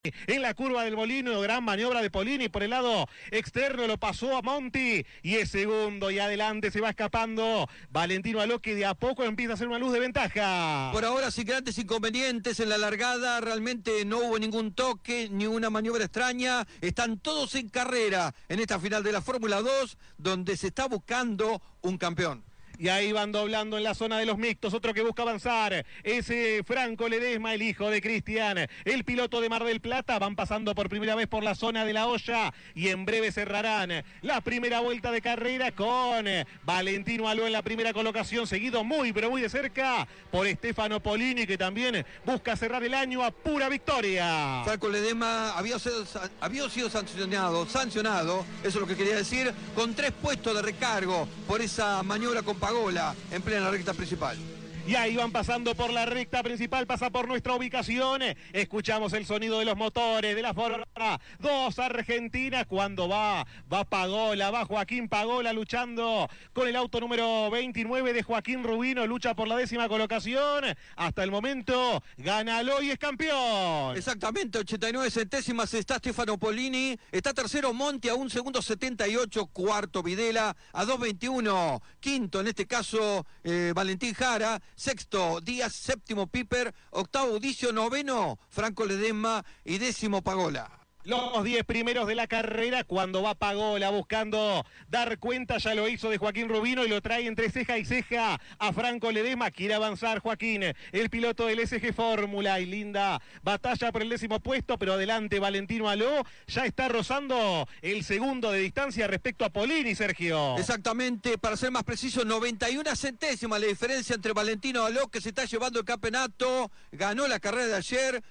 En la curva del Molino, gran maniobra de Polini por el lado externo, lo pasó a Monti y es segundo y adelante se va escapando Valentino Aló, que de a poco empieza a hacer una luz de ventaja. Por ahora sin grandes inconvenientes en la largada, realmente no hubo ningún toque, ni una maniobra extraña, están todos en carrera en esta final de la Fórmula 2, donde se está buscando un campeón. Y ahí van doblando en la zona de los mixtos, otro que busca avanzar, ese Franco Ledesma, el hijo de Cristian, el piloto de Mar del Plata. Van pasando por primera vez por la zona de la olla y en breve cerrarán la primera vuelta de carrera con Valentino Aló en la primera colocación, seguido muy pero muy de cerca por Stefano Polini, que también busca cerrar el año a pura victoria. Franco Ledesma había sido sancionado, eso es lo que quería decir, con 3 puestos de recargo por esa maniobra con Pagola en plena recta principal. Y ahí van pasando por la recta principal, pasa por nuestra ubicación. Escuchamos el sonido de los motores de la Fórmula 2 Argentina cuando va Pagola, va Joaquín Pagola luchando con el auto número 29 de Joaquín Rubino, lucha por la 10ª colocación. Hasta el momento gana Aló y es campeón. Exactamente, 89 centésimas está Stefano Polini, está tercero Monti a 1 segundo 78, cuarto Videla a 2.21, quinto en este caso Valentín Jara, sexto Díaz, séptimo Piper, octavo Udicio, noveno Franco Ledesma y décimo Pagola. Los 10 primeros de la carrera cuando va Pagola buscando dar cuenta, ya lo hizo de Joaquín Rubino y lo trae entre ceja y ceja a Franco Ledesma. Quiere avanzar Joaquín, el piloto del SG Fórmula, y linda batalla por el 10º puesto, pero adelante Valentino Aló, ya está rozando el segundo de distancia respecto a Polini, Sergio. Exactamente, para ser más preciso, 91 centésimas la diferencia entre Valentino Aló, que se está llevando el campeonato, ganó la carrera de ayer,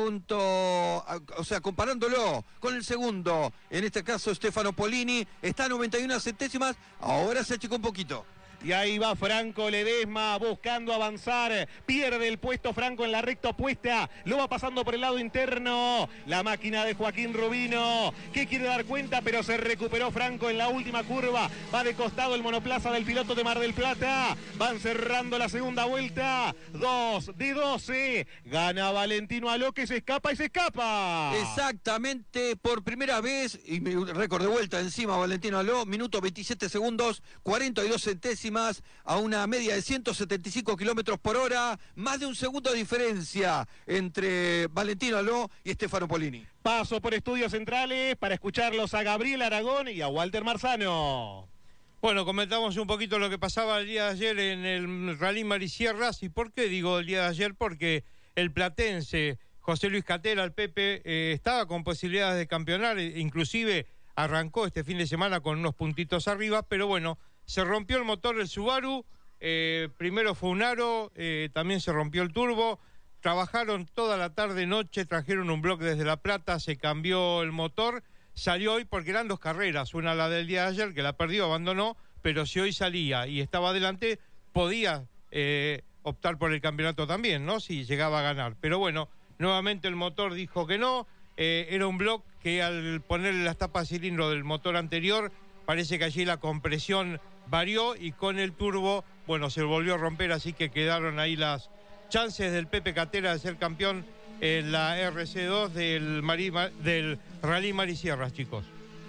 comparándolo con el segundo, en este caso Stefano Polini, está a 91 centésimas, ahora se achicó un poquito. Y ahí va Franco Ledesma buscando avanzar, pierde el puesto Franco en la recta opuesta, lo va pasando por el lado interno, la máquina de Joaquín Rubino, que quiere dar cuenta, pero se recuperó Franco en la última curva, va de costado el monoplaza del piloto de Mar del Plata, van cerrando la segunda vuelta, 2 de 12, gana Valentino Aló, que se escapa y se escapa. Exactamente, por primera vez, y récord de vuelta encima Valentino Aló, minuto 27 segundos, 42 centésimas, a una media de 175 kilómetros por hora, más de un segundo de diferencia entre Valentino Aló y Stefano Polini. Paso por estudios centrales para escucharlos a Gabriel Aragón y a Walter Marzano. Bueno, comentamos un poquito lo que pasaba el día de ayer en el Rally Marisierras. ¿Y por qué digo el día de ayer? Porque el platense José Luis Catela, el Pepe, estaba con posibilidades de campeonar, inclusive arrancó este fin de semana con unos puntitos arriba, pero bueno, se rompió el motor del Subaru, primero fue un aro, también se rompió el turbo, trabajaron toda la tarde, noche, trajeron un bloque desde La Plata, se cambió el motor, salió hoy porque eran 2 carreras, una la del día de ayer, que la perdió, abandonó, pero si hoy salía y estaba adelante, podía optar por el campeonato también, ¿no? Si llegaba a ganar, pero bueno, nuevamente el motor dijo que no, era un bloque que al ponerle las tapas de cilindro del motor anterior, parece que allí la compresión varió y con el turbo, bueno, se volvió a romper, así que quedaron ahí las chances del Pepe Catela de ser campeón en la RC2 del Rally Marisierras, chicos.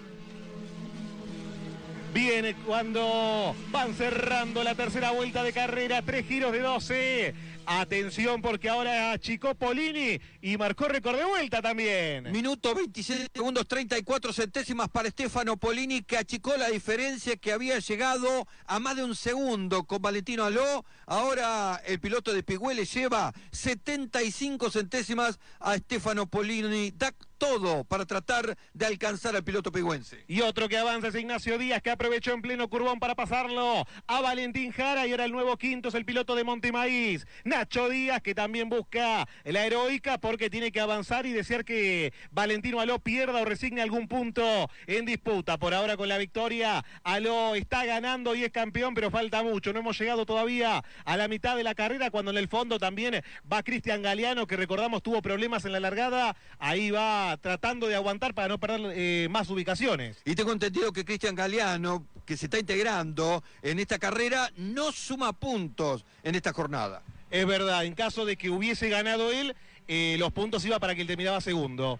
Viene cuando van cerrando la tercera vuelta de carrera, 3 giros de 12. Atención porque ahora achicó Polini y marcó récord de vuelta también. Minuto 27 segundos 34 centésimas para Stefano Polini, que achicó la diferencia, que había llegado a más de un segundo con Valentino Aló. Ahora el piloto de Pigüé le lleva 75 centésimas a Stefano Polini. Da todo para tratar de alcanzar al piloto pigüense. Y otro que avanza es Ignacio Díaz, que aprovechó en pleno curbón para pasarlo a Valentín Jara, y ahora el nuevo quinto es el piloto de Montemaíz, Nacho Díaz, que también busca la heroica porque tiene que avanzar y desear que Valentino Aló pierda o resigne algún punto en disputa. Por ahora con la victoria, Aló está ganando y es campeón, pero falta mucho, no hemos llegado todavía a la mitad de la carrera, cuando en el fondo también va Cristian Galeano, que recordamos tuvo problemas en la largada, ahí va tratando de aguantar para no perder más ubicaciones. Y tengo entendido que Cristian Galeano, que se está integrando en esta carrera, no suma puntos en esta jornada. Es verdad, en caso de que hubiese ganado él, los puntos iban para que él terminaba segundo.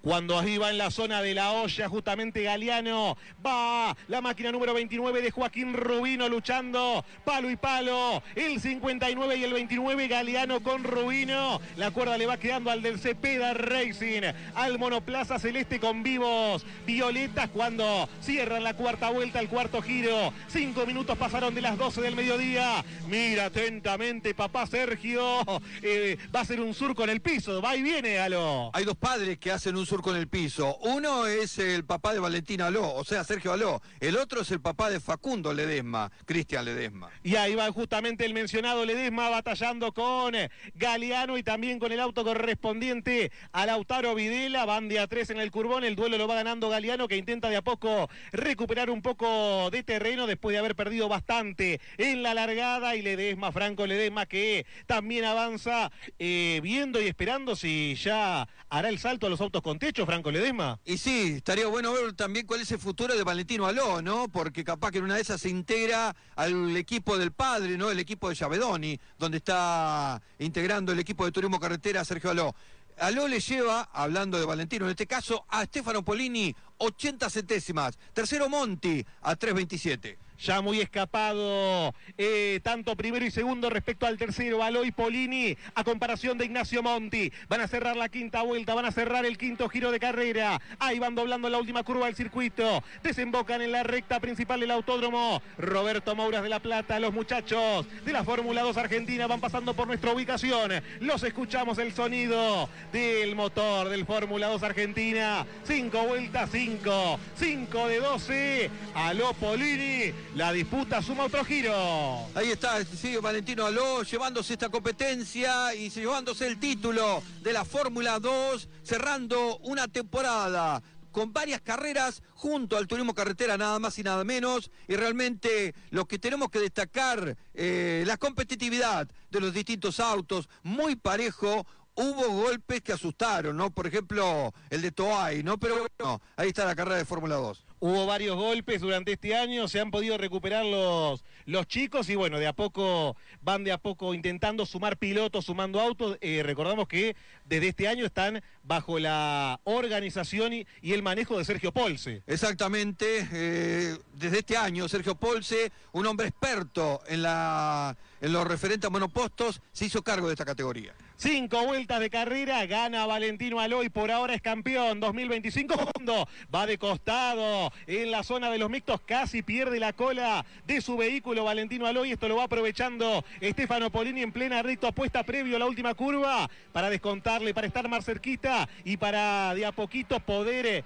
cuando ahí va en la zona de la olla, justamente Galeano, va la máquina número 29 de Joaquín Rubino luchando, palo y palo, el 59 y el 29, Galeano con Rubino, la cuerda le va quedando al del Cepeda Racing, al monoplaza celeste con vivos violetas, cuando cierran la cuarta vuelta, el cuarto giro, 5 minutos pasaron de las 12 del mediodía, mira atentamente papá Sergio, va a hacer un surco en el piso, va y viene, Aló. Hay dos padres que hacen un surco en el piso. Uno es el papá de Valentín Aló, o sea, Sergio Aló. El otro es el papá de Facundo Ledesma, Cristian Ledesma. Y ahí va justamente el mencionado Ledesma batallando con Galeano y también con el auto correspondiente a Lautaro Videla. Van de a 3 en el curbón, el duelo lo va ganando Galeano, que intenta de a poco recuperar un poco de terreno después de haber perdido bastante en la largada. Y Ledesma, Franco Ledesma, que también avanza viendo y esperando si ya hará el salto a los autos con techo, Franco Ledesma. Y sí, estaría bueno ver también cuál es el futuro de Valentino Aló, ¿no? Porque capaz que en una de esas se integra al equipo del padre, ¿no? El equipo de Javedoni, donde está integrando el equipo de Turismo Carretera Sergio Aló. Aló le lleva, hablando de Valentino en este caso, a Stefano Polini 80 centésimas. Tercero Monti a 3.27. Ya muy escapado, tanto primero y segundo respecto al tercero, Aló y Polini, a comparación de Ignacio Monti. Van a cerrar la quinta vuelta, van a cerrar el quinto giro de carrera. Ahí van doblando la última curva del circuito. Desembocan en la recta principal del autódromo. Roberto Mouras de La Plata, los muchachos de la Fórmula 2 Argentina van pasando por nuestra ubicación. Los escuchamos, el sonido del motor del Fórmula 2 Argentina. 5 vueltas, 5 de 12. Aló, Polini. La disputa suma otro giro. Ahí está, sí, Valentino Aló llevándose esta competencia y llevándose el título de la Fórmula 2, cerrando una temporada con varias carreras junto al Turismo Carretera, nada más y nada menos. Y realmente lo que tenemos que destacar, la competitividad de los distintos autos, muy parejo. Hubo golpes que asustaron, ¿no? Por ejemplo, el de Toay, ¿no? Pero bueno, ahí está la carrera de Fórmula 2. Hubo varios golpes durante este año, se han podido recuperar los chicos y bueno, van de a poco intentando sumar pilotos, sumando autos. Recordamos que desde este año están bajo la organización y el manejo de Sergio Polse. Exactamente, desde este año Sergio Polse, un hombre experto en los referentes a monopostos, se hizo cargo de esta categoría. 5 vueltas de carrera, gana Valentino Aló y por ahora es campeón. 2025 va de costado en la zona de los mixtos, casi pierde la cola de su vehículo Valentino Aló y esto lo va aprovechando Stefano Polini en plena recta opuesta previo a la última curva para descontarle, para estar más cerquita y para de a poquito poder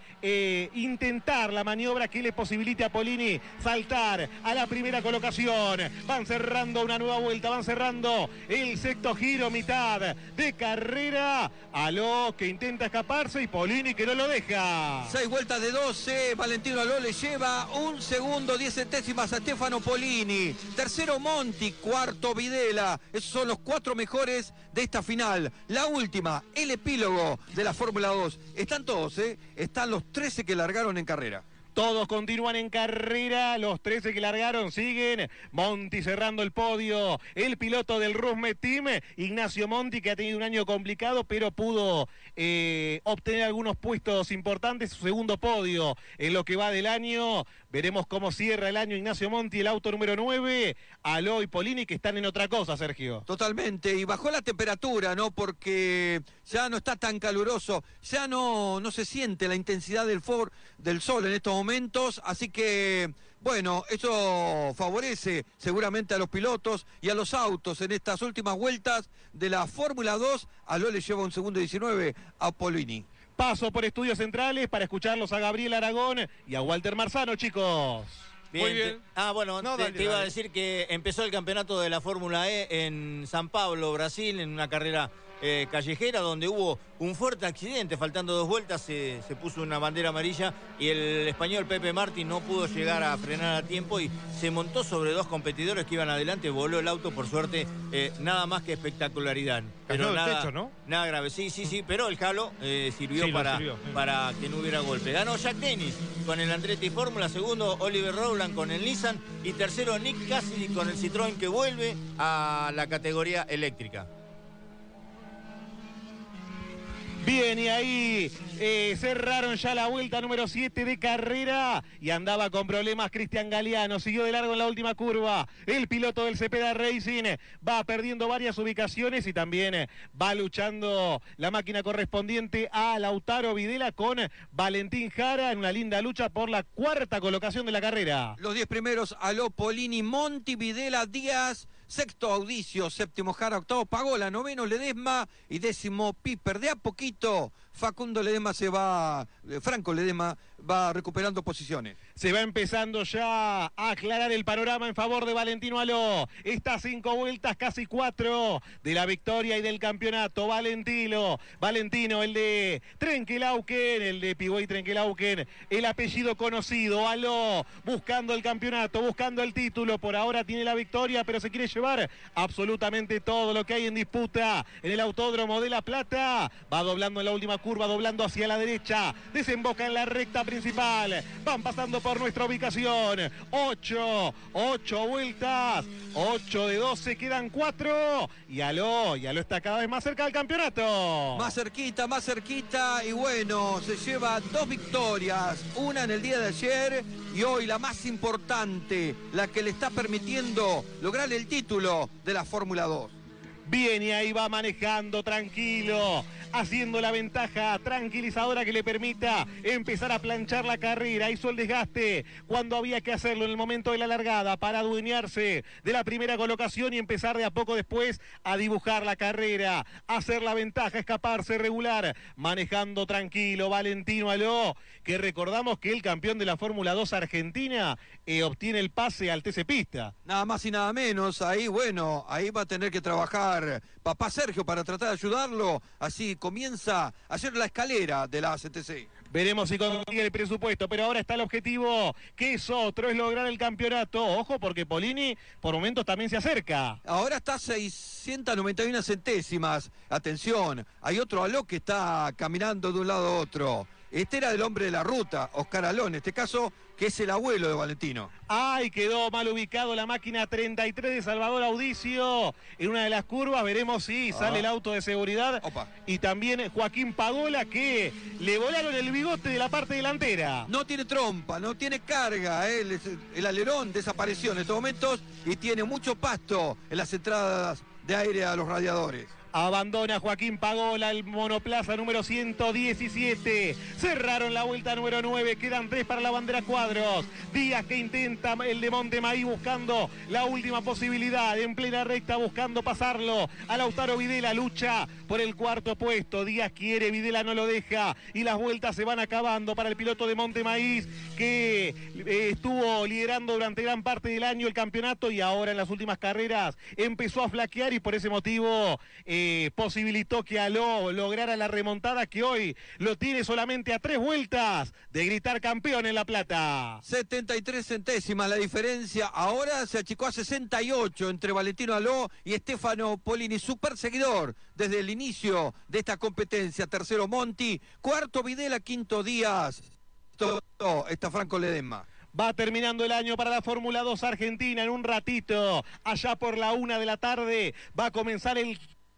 intentar la maniobra que le posibilite a Polini saltar a la primera colocación. Van cerrando una nueva vuelta, van cerrando el sexto giro, mitad de carrera. Aló que intenta escaparse y Polini que no lo deja. 6 vueltas de 12, Valentino Aló le lleva 1 segundo 10 centésimas a Stefano Polini. Tercero Monti, cuarto Videla. Esos son los 4 mejores de esta final. La última, el epílogo de la Fórmula 2. Están todos, están los 13 que largaron en carrera. Todos continúan en carrera, los 13 que largaron siguen. Monti cerrando el podio, el piloto del Rusme Team, Ignacio Monti, que ha tenido un año complicado, pero pudo obtener algunos puestos importantes, su segundo podio en lo que va del año. Veremos cómo cierra el año Ignacio Monti, el auto número 9, Aló y Polini, que están en otra cosa, Sergio. Totalmente, y bajó la temperatura, ¿no? Porque ya no está tan caluroso, ya no se siente la intensidad del sol en estos momentos, así que, bueno, eso favorece seguramente a los pilotos y a los autos en estas últimas vueltas de la Fórmula 2. Aló le lleva 1 segundo 19 a Polini. Paso por Estudios Centrales para escucharlos a Gabriel Aragón y a Walter Marzano, chicos. Bien, Muy bien. Bueno, No, te iba a decir que empezó el campeonato de la Fórmula E en San Pablo, Brasil, en una carrera callejera donde hubo un fuerte accidente. Faltando 2 vueltas se puso una bandera amarilla y el español Pepe Martín no pudo llegar a frenar a tiempo y se montó sobre 2 competidores que iban adelante, voló el auto, por suerte, nada más que espectacularidad. Cayó Pero del techo, ¿no? Nada grave, sí, pero el halo sirvió Sí, para que no hubiera golpe. Ganó Jack Dennis con el Andretti Fórmula, segundo Oliver Rowland con el Nissan y tercero Nick Cassidy con el Citroën, que vuelve a la categoría eléctrica. Bien, y ahí cerraron ya la vuelta número 7 de carrera y andaba con problemas Cristian Galeano, siguió de largo en la última curva. El piloto del Cepeda Racing va perdiendo varias ubicaciones y también va luchando la máquina correspondiente a Lautaro Videla con Valentín Jara en una linda lucha por la cuarta colocación de la carrera. Los 10 primeros, Aló, Polini, Monti, Videla, Díaz, sexto Audicio, séptimo Jara, octavo Pagola, noveno Ledesma y décimo Piper. De a poquito Facundo Ledesma Franco Ledesma va recuperando posiciones. Se va empezando ya a aclarar el panorama en favor de Valentino Aló. Está a 5 vueltas, casi 4 de la victoria y del campeonato. Valentino, el de Trenquelauquen, el de Pigüey Trenquelauquen, el apellido conocido. Aló, buscando el campeonato, buscando el título. Por ahora tiene la victoria, pero se quiere llevar absolutamente todo lo que hay en disputa en el Autódromo de La Plata. Va doblando en la última curva, doblando hacia la derecha. Desemboca en la recta principal. Van pasando por nuestra ubicación. 8 vueltas. 8 de 12, quedan 4. Y Aló está cada vez más cerca del campeonato. Más cerquita y bueno, se lleva 2 victorias. Una en el día de ayer y hoy la más importante, la que le está permitiendo lograr el título de la Fórmula 2. Bien, y ahí va manejando tranquilo, haciendo la ventaja tranquilizadora que le permita empezar a planchar la carrera. Hizo el desgaste cuando había que hacerlo en el momento de la largada para adueñarse de la primera colocación y empezar de a poco después a dibujar la carrera, hacer la ventaja, escaparse regular, manejando tranquilo Valentino Aló, que recordamos que el campeón de la Fórmula 2 Argentina obtiene el pase al TC Pista. Nada más y nada menos, ahí va a tener que trabajar papá Sergio para tratar de ayudarlo, así comienza a hacer la escalera de la ACTC. Veremos si consigue el presupuesto, pero ahora está el objetivo, que es otro, es lograr el campeonato. Ojo, porque Polini por momentos también se acerca. Ahora está a 691 centésimas. Atención, hay otro Aló que está caminando de un lado a otro. Este era el hombre de la ruta, Oscar Aló, en este caso, que es el abuelo de Valentino. ¡Ay! Quedó mal ubicado la máquina 33 de Salvador Audicio en una de las curvas. Veremos si sale el auto de seguridad. Opa. Y también Joaquín Pagola, que le volaron el bigote de la parte delantera. No tiene trompa, no tiene carga. El alerón desapareció en estos momentos y tiene mucho pasto en las entradas de aire a los radiadores. Abandona Joaquín Pagola el monoplaza número 117. Cerraron la vuelta número 9. Quedan 3 para la bandera cuadros. Díaz que intenta el de Montemaí buscando la última posibilidad. En plena recta buscando pasarlo a Lautaro Videla. Lucha por el cuarto puesto. Díaz quiere, Videla no lo deja. Y las vueltas se van acabando para el piloto de Montemaí, que estuvo liderando durante gran parte del año el campeonato y ahora en las últimas carreras empezó a flaquear y por ese motivo posibilitó que Aló lograra la remontada, que hoy lo tiene solamente a 3 vueltas de gritar campeón en La Plata. 73 centésimas la diferencia, ahora se achicó a 68 entre Valentino Aló y Stefano Polini, su perseguidor desde el inicio de esta competencia. Tercero Monti, cuarto Videla, quinto Díaz, está Franco Ledesma. Va terminando el año para la Fórmula 2 Argentina en un ratito, allá por la 1 de la tarde, va a comenzar el...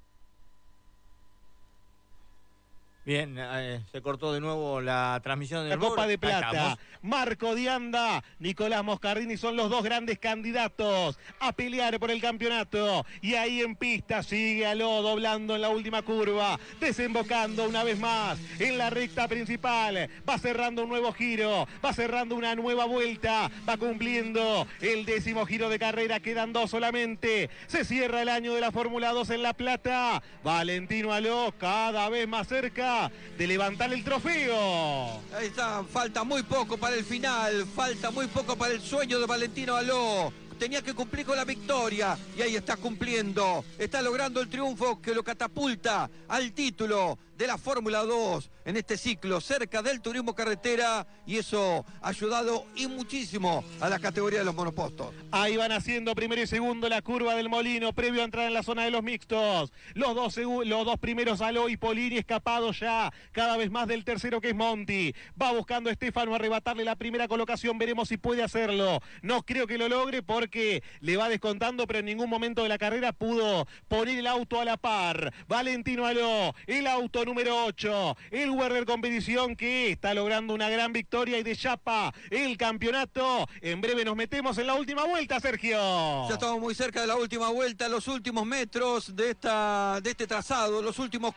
Bien, se cortó de nuevo la transmisión de la Copa de Plata. Marco Dianda, Nicolás Moscardini son los dos grandes candidatos a pelear por el campeonato. Y ahí en pista sigue Aló doblando en la última curva, desembocando una vez más en la recta principal. Va cerrando un nuevo giro, va cerrando una nueva vuelta, va cumpliendo el 10º giro de carrera. Quedan 2 solamente. Se cierra el año de la Fórmula 2 en La Plata. Valentino Aló cada vez más cerca de levantar el trofeo. Ahí está, falta muy poco para el final, falta muy poco para el sueño de Valentino Aló. Tenía que cumplir con la victoria y ahí está cumpliendo, está logrando el triunfo que lo catapulta al título de la Fórmula 2 en este ciclo, cerca del turismo carretera, y eso ha ayudado y muchísimo a la categoría de los monopostos. Ahí van haciendo primero y segundo la curva del Molino, previo a entrar en la zona de los mixtos. Los dos primeros, Aló y Polini, escapados ya cada vez más del tercero, que es Monti. Va buscando a Stefano arrebatarle la primera colocación, veremos si puede hacerlo. No creo que lo logre porque le va descontando, pero en ningún momento de la carrera pudo poner el auto a la par. Valentino Aló, el auto número 8. El Werner Competición que está logrando una gran victoria y dechapa el campeonato. En breve nos metemos en la última vuelta, Sergio. Ya estamos muy cerca de la última vuelta, los últimos metros de este trazado, los últimos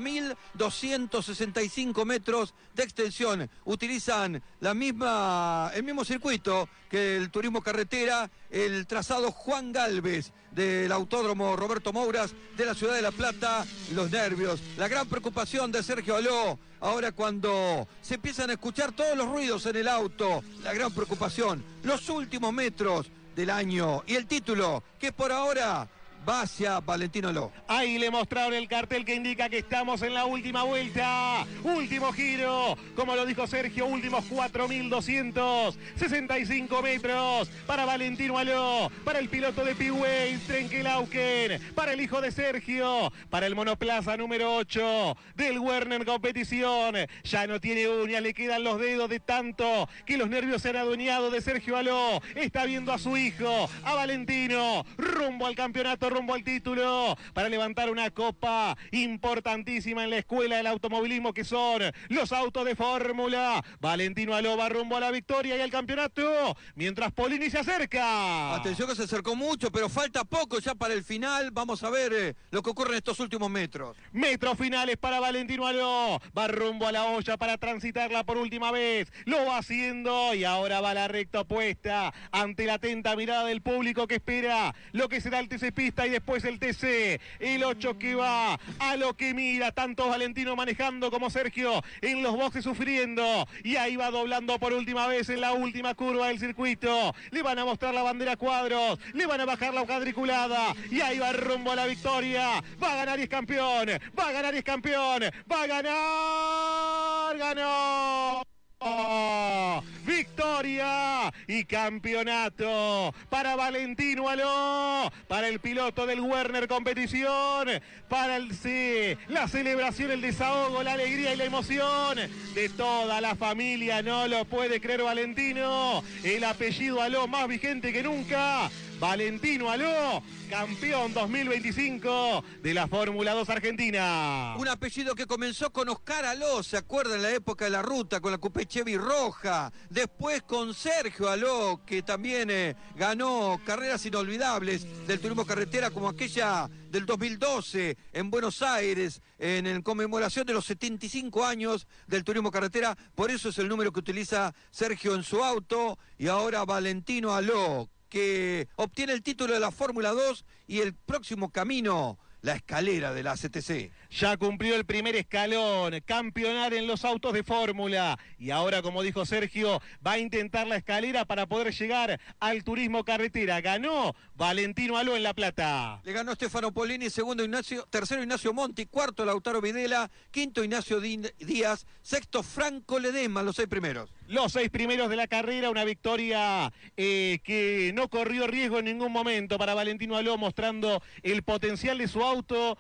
4.265 metros de extensión. Utilizan el mismo circuito que el turismo carretera, el trazado Juan Galvez del Autódromo Roberto Mouras de la ciudad de La Plata. Los nervios, la gran preocupación de Sergio Aló. Ahora cuando se empiezan a escuchar todos los ruidos en el auto, la gran preocupación, los últimos metros del año y el título que por ahora va hacia Valentino Aló. Ahí le mostraron el cartel que indica que estamos en la última vuelta, último giro, como lo dijo Sergio, últimos 4.265 metros para Valentino Aló, para el piloto de Pigüey, Trenkelauken, para el hijo de Sergio, para el monoplaza número 8 del Werner Competición. Ya no tiene uñas, le quedan los dedos de tanto que los nervios se han adueñado de Sergio Aló. Está viendo a su hijo, a Valentino, rumbo al campeonato, rumbo al título, para levantar una copa importantísima en la escuela del automovilismo que son los autos de fórmula. Valentino Aló va rumbo a la victoria y al campeonato, mientras Polini se acerca. Atención que se acercó mucho, pero falta poco ya para el final. Vamos a ver lo que ocurre en estos últimos metros. Metros finales para Valentino Aló, va rumbo a la olla para transitarla por última vez, lo va haciendo y ahora va a la recta opuesta ante la atenta mirada del público que espera lo que será el TC Pista y después el TC, el 8 que va a lo que mira, tanto Valentino manejando como Sergio en los boxes sufriendo, y ahí va doblando por última vez en la última curva del circuito. Le van a mostrar la bandera cuadros, le van a bajar la cuadriculada y ahí va rumbo a la victoria. Va a ganar y es campeón, va a ganar y es campeón, va a ganar, ganó. Victoria y campeonato para Valentino Aló, para el piloto del Werner Competición, para la celebración, el desahogo, la alegría y la emoción de toda la familia. No lo puede creer Valentino, el apellido Aló más vigente que nunca. Valentino Aló, campeón 2025 de la Fórmula 2 Argentina. Un apellido que comenzó con Oscar Aló, ¿se acuerdan? En la época de la ruta, con la Coupé Chevy roja. Después con Sergio Aló, que también ganó carreras inolvidables del turismo carretera, como aquella del 2012 en Buenos Aires, en conmemoración de los 75 años del turismo carretera. Por eso es el número que utiliza Sergio en su auto. Y ahora Valentino Aló, que obtiene el título de la Fórmula 2 y el próximo camino, la escalera de la CTC. Ya cumplió el primer escalón, campeonar en los autos de fórmula. Y ahora, como dijo Sergio, va a intentar la escalera para poder llegar al turismo carretera. Ganó Valentino Aló en La Plata. Le ganó Stefano Polini, tercero Ignacio Monti, cuarto Lautaro Videla, quinto Ignacio Díaz, sexto Franco Ledesma, los 6 primeros. Los 6 primeros de la carrera, una victoria que no corrió riesgo en ningún momento para Valentino Aló, mostrando el potencial de su auto.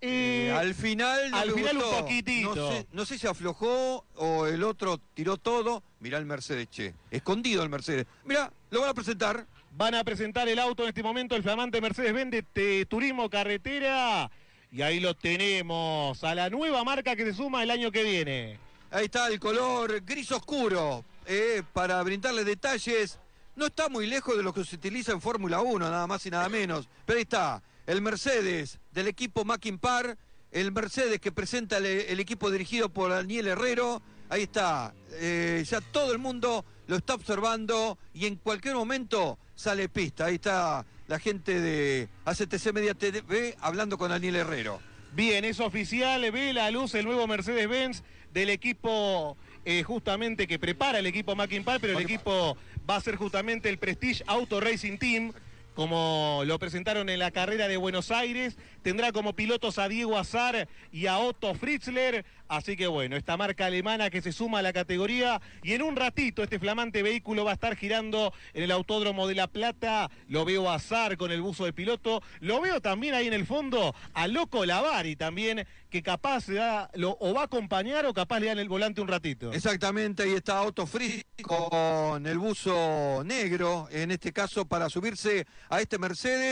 Al final un poquitito. No sé si aflojó o el otro tiró todo. Mirá el Mercedes, che. Escondido el Mercedes. Mirá, lo van a presentar. Van a presentar el auto en este momento, el flamante Mercedes-Benz de Turismo Carretera. Y ahí lo tenemos, a la nueva marca que se suma el año que viene. Ahí está el color gris oscuro, para brindarle detalles. No está muy lejos de lo que se utiliza en Fórmula 1, nada más y nada menos. Pero ahí está, el Mercedes del equipo Mackin-Par, el Mercedes que presenta el equipo dirigido por Daniel Herrero. Ahí está, ya todo el mundo lo está observando y en cualquier momento sale pista. Ahí está la gente de ACTC Media TV hablando con Daniel Herrero. Bien, es oficial, ve la luz el nuevo Mercedes-Benz del equipo justamente que prepara el equipo Mackin-Par, pero el equipo va a ser justamente el Prestige Auto Racing Team, como lo presentaron en la carrera de Buenos Aires. Tendrá como pilotos a Diego Azar y a Otto Fritzler. Así que bueno, esta marca alemana que se suma a la categoría, y en un ratito este flamante vehículo va a estar girando en el Autódromo de La Plata. Lo veo a Azar con el buzo de piloto, lo veo también ahí en el fondo a Loco Lavari también, que capaz o va a acompañar o capaz le dan el volante un ratito. Exactamente, ahí está Otto Fritzler con el buzo negro, en este caso para subirse a este Mercedes,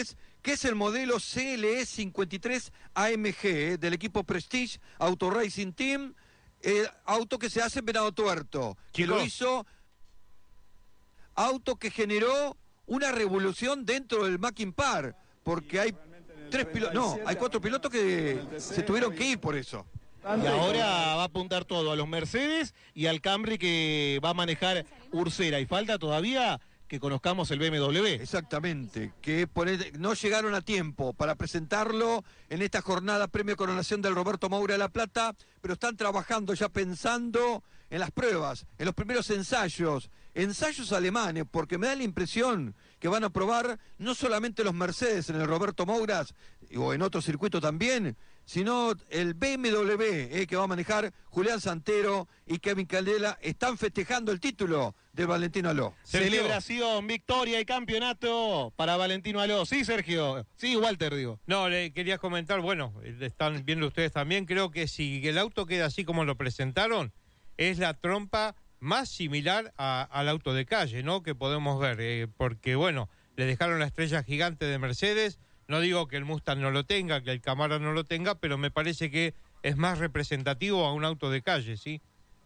que es el modelo CLE 53 AMG del equipo Prestige Auto Racing Team, auto que se hace en Venado Tuerto, que lo hizo, auto que generó una revolución dentro del Mackin Par, porque hay hay 4 pilotos que se tuvieron que ir por eso. Y ahora va a apuntar todo a los Mercedes y al Camry que va a manejar Ursera. Y falta todavía que conozcamos el BMW. Exactamente, que no llegaron a tiempo para presentarlo en esta jornada Premio Coronación del Roberto Moura de La Plata, pero están trabajando ya pensando en las pruebas, en los primeros ensayos alemanes, porque me da la impresión que van a probar no solamente los Mercedes en el Roberto Mouras o en otro circuito también, sino el BMW que va a manejar Julián Santero y Kevin Candela. Están festejando el título de Valentino Aló. Celebración, victoria y campeonato para Valentino Aló. Sí, Sergio. Sí, Walter, digo. No, le quería comentar, bueno, están viendo ustedes también, creo que si el auto queda así como lo presentaron, es la trompa más similar al auto de calle, ¿no? Que podemos ver, porque, bueno, le dejaron la estrella gigante de Mercedes. No digo que el Mustang no lo tenga, que el Camaro no lo tenga, pero me parece que es más representativo a un auto de calle, ¿sí?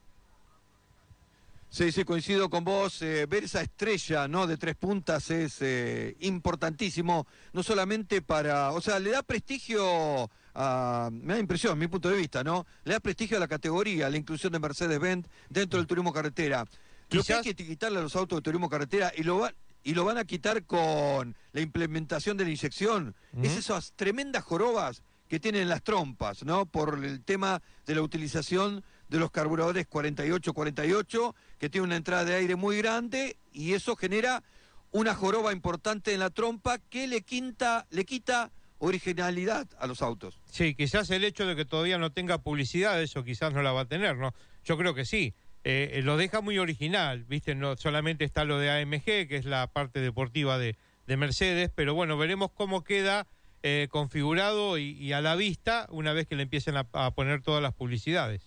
Sí, coincido con vos. Ver esa estrella, ¿no?, de 3 puntas es importantísimo, no solamente para, o sea, le da prestigio me da impresión, mi punto de vista, ¿no? Le da prestigio a la categoría, la inclusión de Mercedes-Benz dentro del turismo carretera. Lo que hay que quitarle a los autos de turismo carretera, y lo van a quitar con la implementación de la inyección, es esas tremendas jorobas que tienen las trompas, ¿no? Por el tema de la utilización de los carburadores 48, que tiene una entrada de aire muy grande, y eso genera una joroba importante en la trompa que le quita originalidad a los autos. Sí, quizás el hecho de que todavía no tenga publicidad, eso quizás no la va a tener, ¿no? Yo creo que sí. Lo deja muy original, ¿viste? No solamente está lo de AMG, que es la parte deportiva de Mercedes, pero bueno, veremos cómo queda configurado y a la vista una vez que le empiecen a poner todas las publicidades.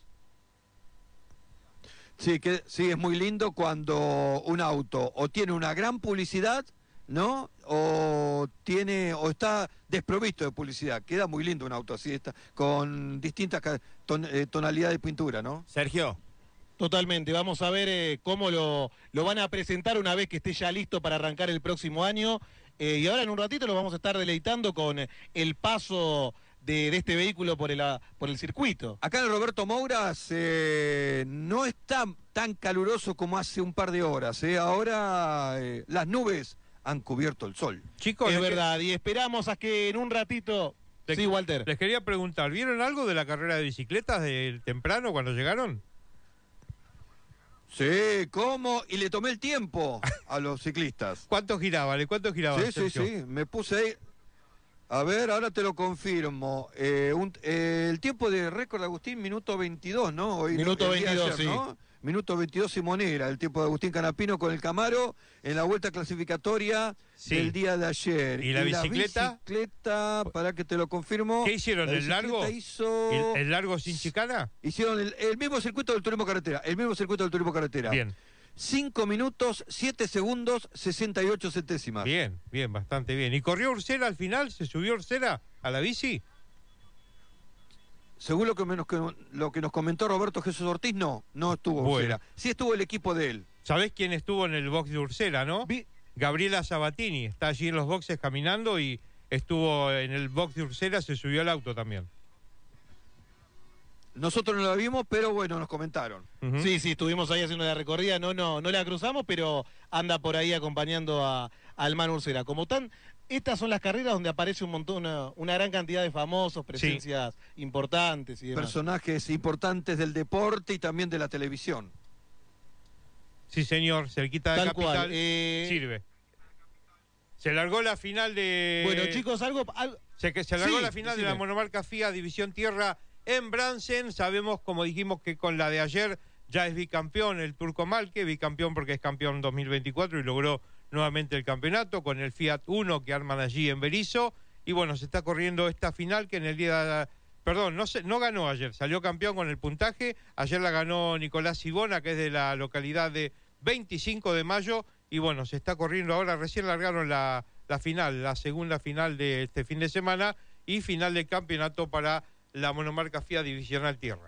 Sí, es muy lindo cuando un auto o tiene una gran publicidad, ¿no? O está desprovisto de publicidad. Queda muy lindo un auto así, está con distintas tonalidades de pintura, ¿no? Sergio. Totalmente, vamos a ver cómo lo van a presentar una vez que esté ya listo para arrancar el próximo año. Y ahora en un ratito lo vamos a estar deleitando con el paso de este vehículo por el circuito. Acá en el Roberto Mouras no está tan caluroso como hace un par de horas. Ahora las nubes han cubierto el sol. Chicos, es verdad, y esperamos a que en un ratito... Sí, Walter. Les quería preguntar, ¿vieron algo de la carrera de bicicletas del temprano cuando llegaron? Sí, ¿cómo? Y le tomé el tiempo a los ciclistas. ¿Cuánto giraba? Sí, me puse ahí. A ver, ahora te lo confirmo. El tiempo de récord de Agustín, minuto 22, ¿no? Hoy, minuto 22, ayer, sí. ¿no? Minuto 22 Simonera, el tiempo de Agustín Canapino con el Camaro en la vuelta clasificatoria del día de ayer. ¿Y la bicicleta? La bicicleta, para que te lo confirmo. ¿Qué hicieron? ¿El largo? Hizo... ¿El largo sin chicana? Hicieron el mismo circuito del turismo carretera. Bien. 5 minutos, 7 segundos, 68 centésimas. Bien, bastante bien. ¿Y corrió Ursera al final? ¿Se subió Ursera a la bici? Según lo que nos comentó Roberto Jesús Ortiz, no estuvo Ursera. Sí estuvo el equipo de él. ¿Sabés quién estuvo en el box de Ursera, no? Gabriela Sabatini. Está allí en los boxes caminando y estuvo en el box de Ursera, se subió al auto también. Nosotros no la vimos, pero bueno, nos comentaron. Sí, estuvimos ahí haciendo la recorrida, no la cruzamos, pero anda por ahí acompañando al Man Ursera. Estas son las carreras donde aparece un montón, una gran cantidad de famosos, presencias importantes y demás. Personajes importantes del deporte y también de la televisión. Sí, señor, cerquita de Tal Capital, cual, sirve. Se largó la final de... Bueno, chicos, Se largó la final de la monomarca FIA División Tierra en Bransen. Sabemos, como dijimos, que con la de ayer ya es bicampeón el Turco Malque, bicampeón porque es campeón 2024 y logró nuevamente el campeonato con el Fiat Uno que arman allí en Berisso. Y bueno, se está corriendo esta final que en el día... Perdón, no ganó ayer, salió campeón con el puntaje. Ayer la ganó Nicolás Sibona, que es de la localidad de 25 de Mayo. Y bueno, se está corriendo ahora, recién largaron la la final, la segunda final de este fin de semana y final del campeonato para la monomarca FIA Divisional Tierra.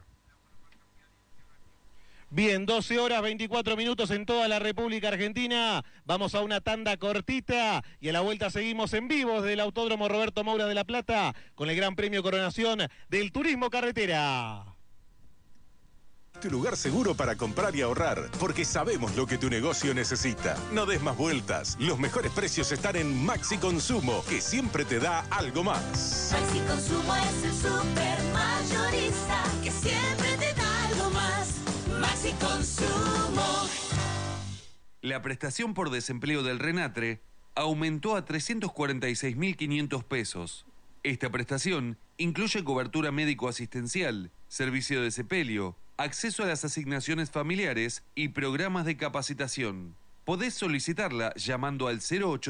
Bien, 12 horas 24 minutos en toda la República Argentina. Vamos a una tanda cortita y a la vuelta seguimos en vivo desde el Autódromo Roberto Moura de La Plata con el Gran Premio Coronación del Turismo Carretera. Tu lugar seguro para comprar y ahorrar, porque sabemos lo que tu negocio necesita. No des más vueltas. Los mejores precios están en Maxi Consumo, que siempre te da algo más. Maxi Consumo es el super mayorista que siempre te da algo más. Maxi Consumo. La prestación por desempleo del RENATRE aumentó a 346.500 pesos. Esta prestación incluye cobertura médico-asistencial, servicio de sepelio, acceso a las asignaciones familiares y programas de capacitación. Podés solicitarla llamando al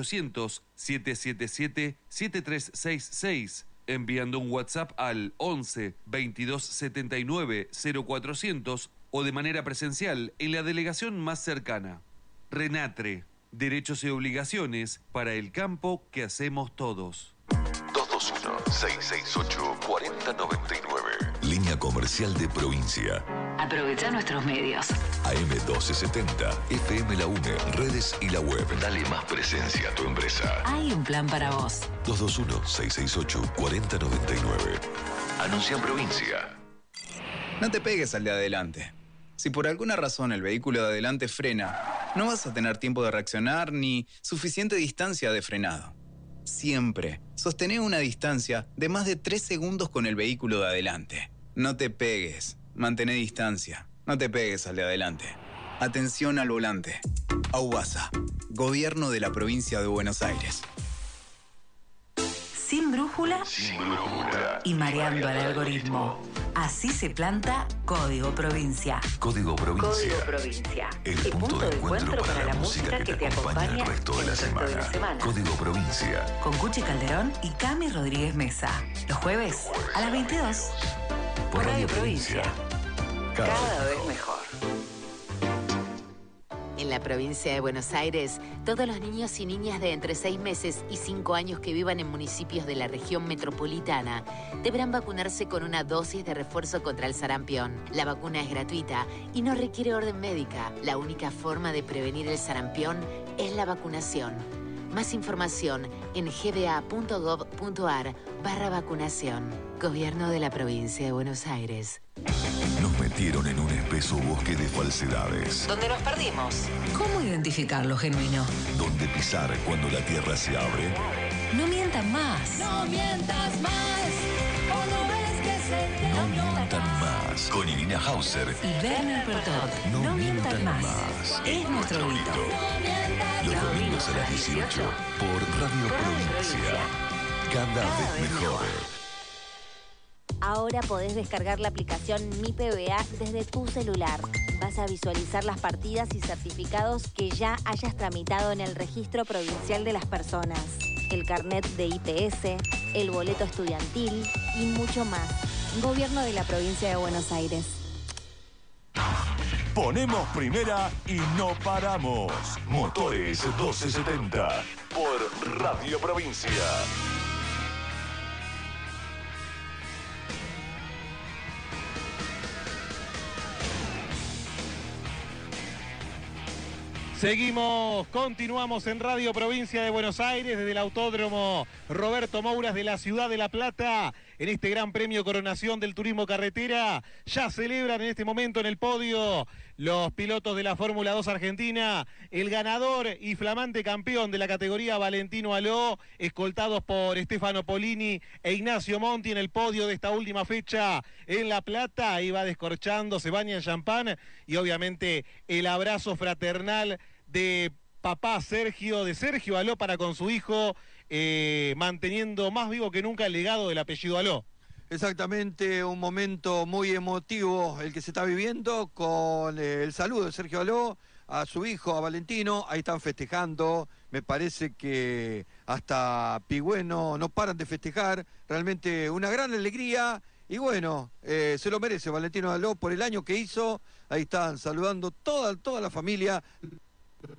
0800-777-7366, enviando un WhatsApp al 11 22 79 0400 o de manera presencial en la delegación más cercana. RENATRE, derechos y obligaciones para el campo que hacemos todos. 221-668-4099. Línea comercial de provincia. Aprovecha nuestros medios. AM1270, FM La UNE, redes y la web. Dale más presencia a tu empresa. Hay un plan para vos. 221-668-4099. Anuncia en provincia. No te pegues al de adelante. Si por alguna razón el vehículo de adelante frena, no vas a tener tiempo de reaccionar ni suficiente distancia de frenado. Siempre sostené una distancia de más de 3 segundos con el vehículo de adelante. No te pegues, mantén distancia. No te pegues al de adelante. Atención al volante. AUBASA, Gobierno de la Provincia de Buenos Aires. Sin brújula, y mareando al algoritmo. Así se planta Código Provincia. Código Provincia. Código Provincia. El punto de encuentro para la música que te acompaña el resto de la semana. Código Provincia. Con Cuchi Calderón y Cami Rodríguez Mesa. Los jueves a las 22. Por Radio Provincia. Cada vez mejor. En la provincia de Buenos Aires, todos los niños y niñas de entre 6 meses y 5 años que vivan en municipios de la región metropolitana deberán vacunarse con una dosis de refuerzo contra el sarampión. La vacuna es gratuita y no requiere orden médica. La única forma de prevenir el sarampión es la vacunación. Más información en gba.gov.ar/vacunación. Gobierno de la provincia de Buenos Aires. Nos metieron en un espeso bosque de falsedades. ¿Dónde nos perdimos? ¿Cómo identificar lo genuino? ¿Dónde pisar cuando la tierra se abre? No mientan más. No mientas más. Cuando ves que se te No mientan más. Con Irina Hauser Y Werner Pertot. No mientan más. Es nuestro grito. Los domingos a las 18 por Radio Provincia. Cada vez mejor. Ahora podés descargar la aplicación Mi PBA desde tu celular. Vas a visualizar las partidas y certificados que ya hayas tramitado en el Registro Provincial de las Personas, el carnet de IPS, el boleto estudiantil y mucho más. Gobierno de la Provincia de Buenos Aires. Ponemos primera y no paramos. Motores 1270 por Radio Provincia. Seguimos, continuamos en Radio Provincia de Buenos Aires desde el Autódromo Roberto Mouras de la ciudad de La Plata. En este Gran Premio Coronación del Turismo Carretera ya celebran en este momento en el podio los pilotos de la Fórmula 2 Argentina. El ganador y flamante campeón de la categoría Valentino Aló, escoltados por Stefano Polini e Ignacio Monti en el podio de esta última fecha en La Plata. Ahí va descorchando, se baña en champán y obviamente el abrazo fraternal de papá Sergio, de Sergio Aló para con su hijo, manteniendo más vivo que nunca el legado del apellido Aló. Exactamente, un momento muy emotivo el que se está viviendo con el saludo de Sergio Aló a su hijo, a Valentino. Ahí están festejando, me parece que hasta Pigüeno no paran de festejar, realmente una gran alegría. Y bueno, se lo merece Valentino Aló por el año que hizo. Ahí están saludando toda la familia.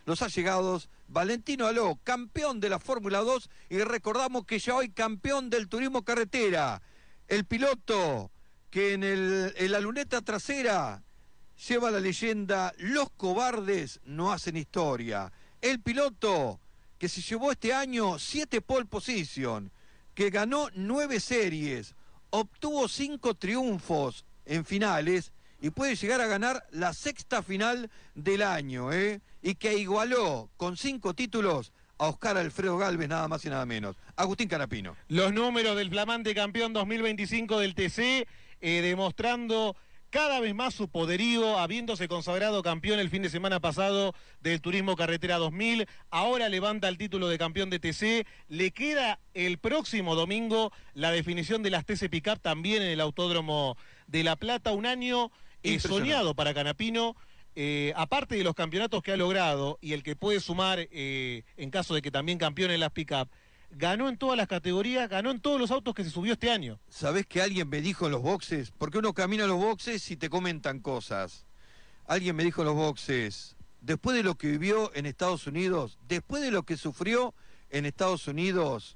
los allegados. Valentino Aló, campeón de la Fórmula 2, y recordamos que ya hoy campeón del turismo carretera. El piloto que en la luneta trasera lleva la leyenda "Los cobardes no hacen historia". El piloto que se llevó este año 7 pole position, que ganó 9 series, obtuvo 5 triunfos en finales y puede llegar a ganar la 6ª final del año, y que igualó con 5 títulos a Oscar Alfredo Gálvez, nada más y nada menos. Agustín Canapino. Los números del flamante campeón 2025 del TC, demostrando cada vez más su poderío, habiéndose consagrado campeón el fin de semana pasado del Turismo Carretera 2000, ahora levanta el título de campeón de TC, le queda el próximo domingo la definición de las TC Pickup también en el Autódromo de La Plata, un año soñado para Canapino, aparte de los campeonatos que ha logrado y el que puede sumar en caso de que también campeone en las Pickup. Ganó en todas las categorías, ganó en todos los autos que se subió este año. ¿Sabés que alguien me dijo en los boxes? Porque uno camina a los boxes y te comentan cosas. Alguien me dijo en los boxes, después de lo que vivió en Estados Unidos, después de lo que sufrió en Estados Unidos,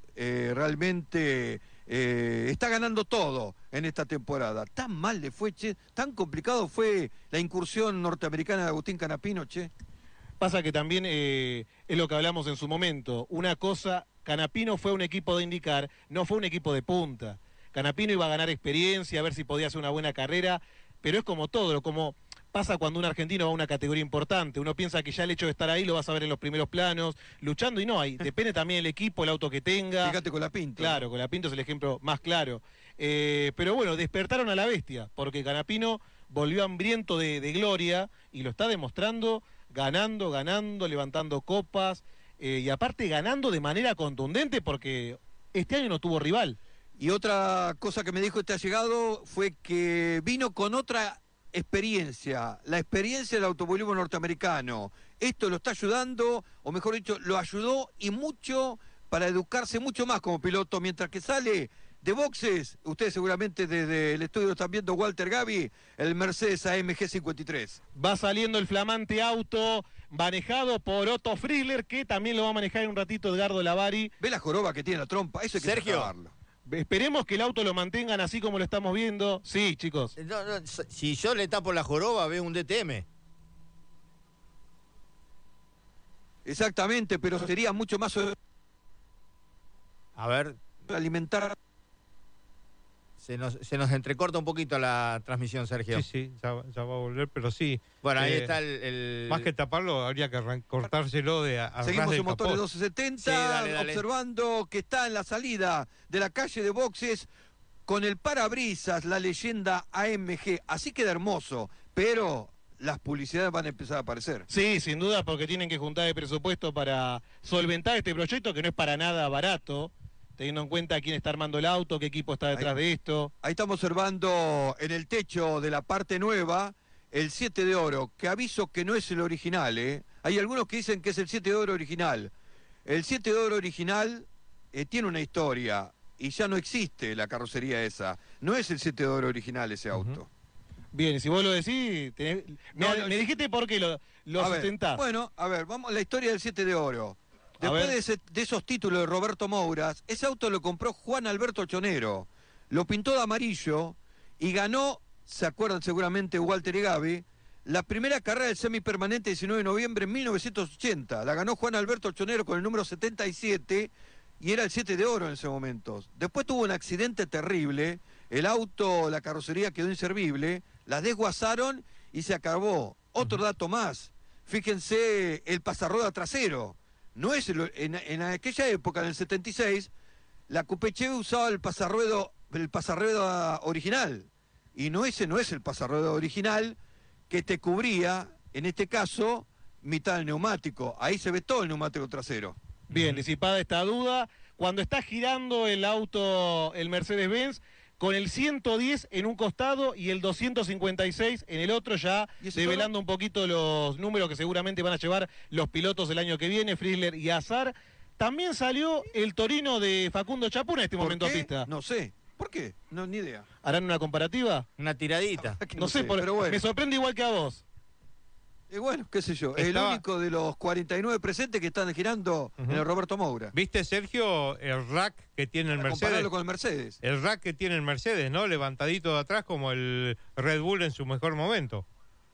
realmente está ganando todo en esta temporada. Tan mal le fue, che, tan complicado fue la incursión norteamericana de Agustín Canapino, che. Pasa que también es lo que hablamos en su momento. Una cosa, Canapino fue un equipo de IndyCar, no fue un equipo de punta. Canapino iba a ganar experiencia, a ver si podía hacer una buena carrera, pero es como todo, como pasa cuando un argentino va a una categoría importante. Uno piensa que ya el hecho de estar ahí lo vas a ver en los primeros planos, luchando, y no, ahí depende también el equipo, el auto que tenga. Fíjate con la Pinto. Claro, con la Pinto es el ejemplo más claro. Pero bueno, despertaron a la bestia, porque Canapino volvió hambriento de gloria y lo está demostrando, ganando, levantando copas, y aparte ganando de manera contundente porque este año no tuvo rival. Y otra cosa que me dijo este allegado fue que vino con otra experiencia, la experiencia del automovilismo norteamericano. Esto lo está ayudando, o mejor dicho, lo ayudó y mucho para educarse mucho más como piloto, mientras que sale de boxes. Ustedes seguramente desde el estudio están viendo Walter Gaby, el Mercedes AMG 53. Va saliendo el flamante auto manejado por Otto Friedler, que también lo va a manejar en un ratito Edgardo Lavari. Ve la joroba que tiene la trompa, eso hay que sacarlo. Esperemos que el auto lo mantengan así como lo estamos viendo. Sí, chicos. No, si yo le tapo la joroba, veo un DTM. Exactamente, pero sería mucho más... A ver. Alimentar... Se nos entrecorta un poquito la transmisión, Sergio. Sí, ya va a volver, pero sí. Bueno, ahí está el... Más que taparlo, habría que cortárselo de a Seguimos en Motores 270, sí, dale. observando que está en la salida de la calle de boxes con el parabrisas, la leyenda AMG. Así queda hermoso, pero las publicidades van a empezar a aparecer. Sí, sin duda, porque tienen que juntar el presupuesto para solventar este proyecto que no es para nada barato, teniendo en cuenta quién está armando el auto, qué equipo está detrás de esto. Ahí estamos observando en el techo de la parte nueva el 7 de oro, que aviso que no es el original, ¿eh? Hay algunos que dicen que es el 7 de oro original. El 7 de oro original tiene una historia y ya no existe la carrocería esa. No es el 7 de oro original ese auto. Bien, si vos lo decís, me dijiste por qué lo sustentás. Bueno, a ver, vamos a la historia del 7 de oro. Después de esos títulos de Roberto Mouras, ese auto lo compró Juan Alberto Chonero, lo pintó de amarillo y ganó, se acuerdan seguramente Walter y Gaby, la primera carrera del semipermanente 19 de noviembre de 1980. La ganó Juan Alberto Chonero con el número 77 y era el 7 de oro en ese momento. Después tuvo un accidente terrible, el auto, la carrocería quedó inservible, la desguazaron y se acabó. Otro dato más, fíjense el pasarrueda trasero. No es en aquella época, en el 76, la Coupé Chevy usaba el pasarrueda original. Y ese no es el pasarrueda original que te cubría, en este caso, mitad del neumático. Ahí se ve todo el neumático trasero. Bien, disipada esta duda. Cuando está girando el auto, el Mercedes-Benz, con el 110 en un costado y el 256 en el otro, ya develando un poquito los números que seguramente van a llevar los pilotos el año que viene, Friedler y Azar. También salió el Torino de Facundo Chapur en este momento a pista. No sé. ¿Por qué? No, ni idea. ¿Harán una comparativa? Una tiradita. No sé, pero bueno. Me sorprende igual que a vos. Y bueno, qué sé yo, el Estaba- único de los 49 presentes que están girando en el Roberto Moura. ¿Viste, Sergio, el rack que tiene el Para Mercedes? compararlo con el Mercedes. El rack que tiene el Mercedes, ¿no? Levantadito de atrás como el Red Bull en su mejor momento.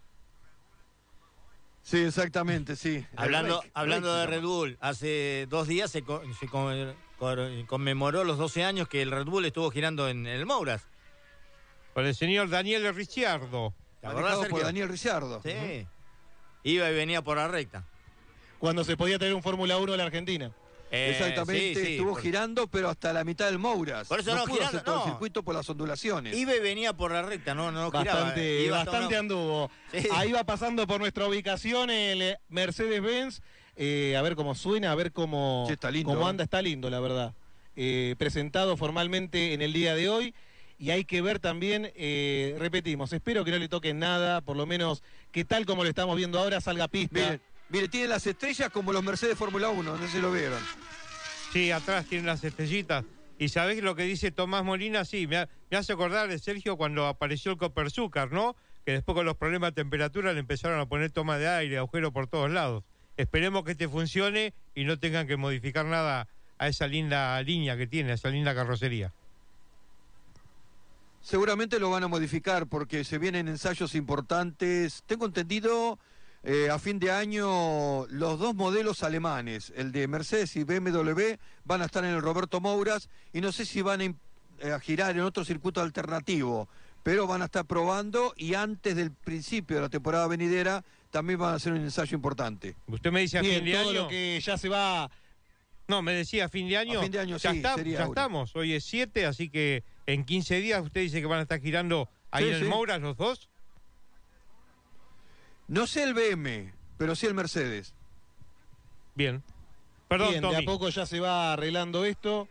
Sí, exactamente, sí. Hablando de Red Bull, hace 2 días se conmemoró los 12 años que el Red Bull estuvo girando en el Mouras. Con el señor Daniel Ricciardo. ¿Te acordás, Manejado por Sergio? Daniel Ricciardo. Sí. Iba y venía por la recta. Cuando se podía tener un Fórmula 1 en la Argentina. Exactamente, sí, sí, estuvo por- girando, pero hasta la mitad del Mouras. Por eso no, pudo girando, hacer todo no. el circuito por las ondulaciones. Iba y venía por la recta, no giraba. Bastante, Iba hasta bastante una- anduvo. Sí. Ahí va pasando por nuestra ubicación el Mercedes-Benz. A ver cómo suena, a ver cómo, Sí, está lindo. cómo anda. Está lindo, la verdad. Presentado formalmente en el día de hoy. Y hay que ver también, repetimos, espero que no le toquen nada, por lo menos que tal como lo estamos viendo ahora salga a pista. Mire, tiene las estrellas como los Mercedes Fórmula 1, no sé si lo vieron. Sí, atrás tiene las estrellitas. Y sabés lo que dice Tomás Molina, sí, me hace acordar de Sergio cuando apareció el Coperzúcar, ¿no? Que después con los problemas de temperatura le empezaron a poner toma de aire, agujero por todos lados. Esperemos que este funcione y no tengan que modificar nada a esa linda línea que tiene, a esa linda carrocería. Seguramente lo van a modificar porque se vienen ensayos importantes. Tengo entendido, a fin de año, los 2 modelos alemanes, el de Mercedes y BMW, van a estar en el Roberto Mouras y no sé si van a girar en otro circuito alternativo, pero van a estar probando y antes del principio de la temporada venidera también van a hacer un ensayo importante. Usted me dice a Bien, fin de todo año. lo que ya se va. No, me decía a fin de año. A fin de año, ya sí, sería ya ahora. estamos. Hoy es 7, así que en 15 días usted dice que van a estar girando ahí Sí, en el sí. Mouras los dos. No sé el BM, pero sí el Mercedes. Bien. Perdón, Bien, Tommy. de a poco ya se va arreglando esto.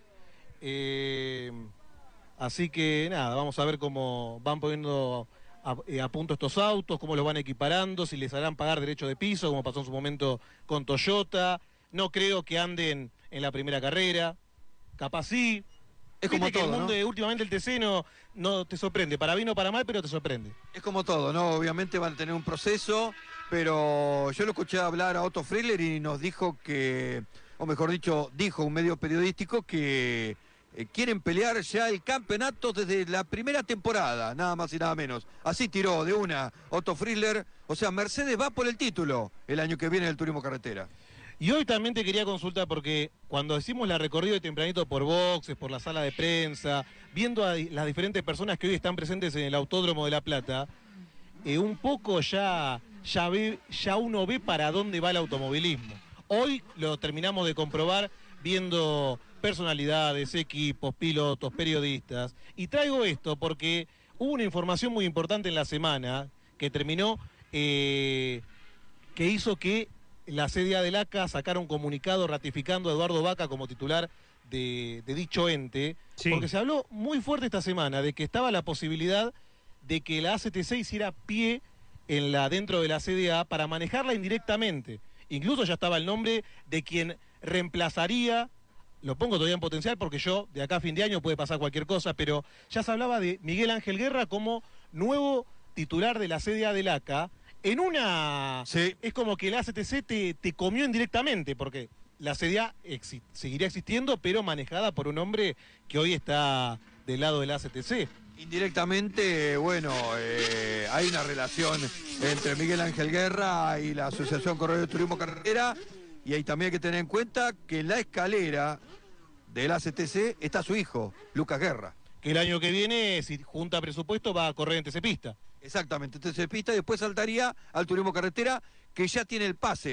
Así que nada, vamos a ver cómo van poniendo a punto estos autos, cómo los van equiparando, si les harán pagar derecho de piso, como pasó en su momento con Toyota. No creo que anden en la primera carrera. Capaz sí. Es como Viste que todo, el mundo ¿no? últimamente el TC no te sorprende, para bien o para mal, pero te sorprende. Es como todo, ¿no? Obviamente van a tener un proceso, pero yo lo escuché hablar a Otto Friedler y nos dijo que, o mejor dicho, dijo un medio periodístico que quieren pelear ya el campeonato desde la primera temporada, nada más y nada menos. Así tiró de una Otto Friedler, o sea, Mercedes va por el título el año que viene del Turismo Carretera. Y hoy también te quería consultar porque cuando hicimos la recorrido de tempranito por boxes, por la sala de prensa, viendo a las diferentes personas que hoy están presentes en el Autódromo de La Plata, un poco ya uno ve para dónde va el automovilismo. Hoy lo terminamos de comprobar viendo personalidades, equipos, pilotos, periodistas. Y traigo esto porque hubo una información muy importante en la semana que terminó, que hizo que la CDA del ACA sacara un comunicado ratificando a Eduardo Vaca como titular de dicho ente, porque se habló muy fuerte esta semana de que estaba la posibilidad de que la ACTC hiciera pie dentro de la CDA para manejarla indirectamente. Incluso ya estaba el nombre de quien reemplazaría, lo pongo todavía en potencial porque yo, de acá a fin de año puede pasar cualquier cosa, pero ya se hablaba de Miguel Ángel Guerra como nuevo titular de la CDA del ACA. En una... Es como que la ACTC te comió indirectamente, porque la CDA seguiría existiendo, pero manejada por un hombre que hoy está del lado de la ACTC. Indirectamente, bueno, hay una relación entre Miguel Ángel Guerra y la Asociación Corredores de Turismo Carretera, y hay también que tener en cuenta que en la escalera del ACTC está su hijo, Lucas Guerra. Que el año que viene, si junta presupuesto, va a correr en TC Pista. Exactamente, TC Pista, y después saltaría al Turismo Carretera, que ya tiene el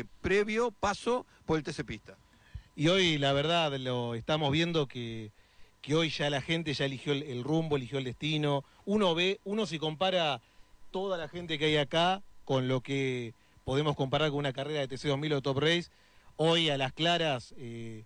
paso por el TC Pista. Y hoy, la verdad, lo estamos viendo que hoy ya la gente ya eligió el rumbo, eligió el destino. Uno si compara toda la gente que hay acá con lo que podemos comparar con una carrera de TC2000 o Top Race, hoy a las claras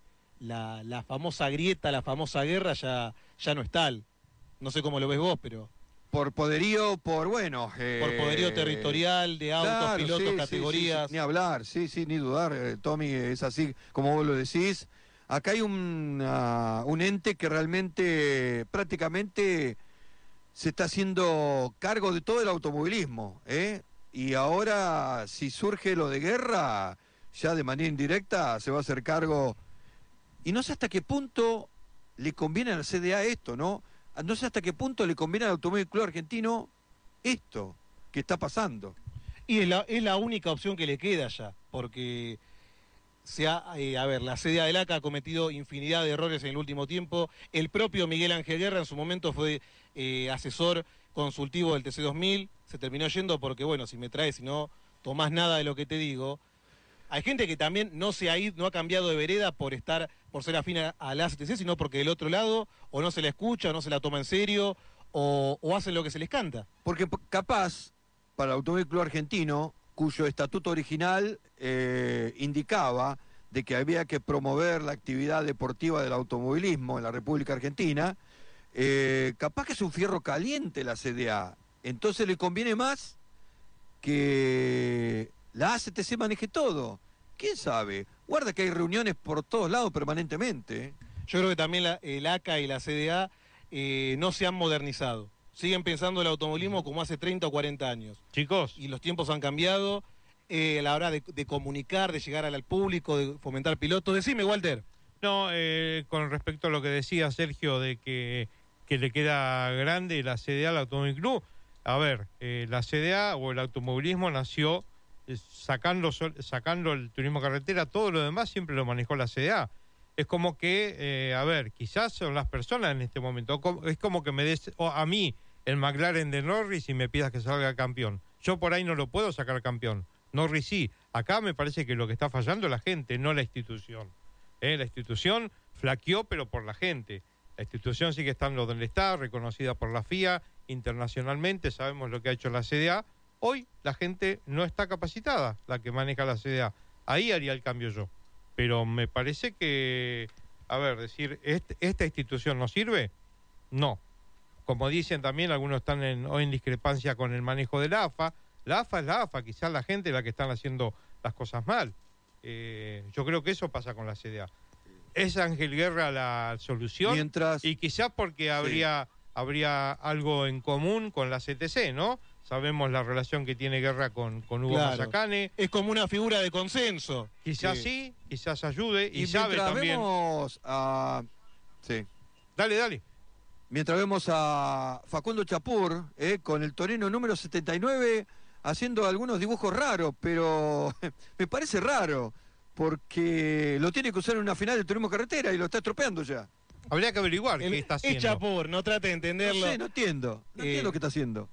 la famosa grieta, la famosa guerra ya no es tal. No sé cómo lo ves vos, pero... Por poderío, por poderío territorial, de autos, claro, pilotos, sí, categorías. sí, ni hablar, sí, ni dudar, Tommy, es así como vos lo decís. Acá hay un ente que realmente prácticamente se está haciendo cargo de todo el automovilismo, y ahora si surge lo de Guerra, ya de manera indirecta se va a hacer cargo. Y no sé hasta qué punto le conviene a la CDA esto, ¿no? No sé hasta qué punto le conviene al Automóvil Club Argentino esto que está pasando. Y es la única opción que le queda ya, porque la CDA del ACA ha cometido infinidad de errores en el último tiempo. El propio Miguel Ángel Guerra en su momento fue asesor consultivo del TC2000, se terminó yendo porque, bueno, si no tomás nada de lo que te digo. Hay gente que también no ha cambiado de vereda por ser afín a la ACTC, sino porque del otro lado o no se la escucha, o no se la toma en serio, o hacen lo que se les canta. Porque capaz, para el Automóvil Club Argentino, cuyo estatuto original indicaba de que había que promover la actividad deportiva del automovilismo en la República Argentina, capaz que es un fierro caliente la CDA. Entonces le conviene más que la ACTC maneje todo. ¿Quién sabe? Guarda que hay reuniones por todos lados permanentemente. Yo creo que también el ACA y la CDA no se han modernizado. Siguen pensando el automovilismo como hace 30 o 40 años. Chicos. Y los tiempos han cambiado. A la hora de comunicar, de llegar al público, de fomentar pilotos. Decime, Walter. No, con respecto a lo que decía Sergio de que le queda grande la CDA al Automóvil Club. A ver, la CDA o el automovilismo nació sacando el turismo carretera, todo lo demás siempre lo manejó la CDA. Es como que, quizás son las personas en este momento. Es como que me des a mí el McLaren de Norris y me pidas que salga campeón. Yo por ahí no lo puedo sacar campeón. Norris sí. Acá me parece que lo que está fallando es la gente, no la institución. La institución flaqueó, pero por la gente. La institución sigue estando donde está, reconocida por la FIA internacionalmente. Sabemos lo que ha hecho la CDA. Hoy la gente no está capacitada, la que maneja la CDA. Ahí haría el cambio yo. Pero me parece que, decir, ¿esta institución no sirve? No. Como dicen también, algunos están hoy en discrepancia con el manejo de la AFA. La AFA es la AFA, quizás la gente es la que están haciendo las cosas mal. Yo creo que eso pasa con la CDA. ¿Es Ángel Guerra la solución? Y quizás porque habría algo en común con la CTC, ¿no? Sabemos la relación que tiene Guerra con Hugo Mazacane. Es como una figura de consenso. Quizás sí, quizás ayude. Y sabe también. Vemos sí. Dale. Mientras vemos a Facundo Chapur, con el torino número 79, haciendo algunos dibujos raros, pero me parece raro, porque lo tiene que usar en una final de turismo carretera y lo está estropeando ya. Habría que averiguar qué está haciendo. Es Chapur, no trate de entenderlo. No sé, no entiendo qué está haciendo.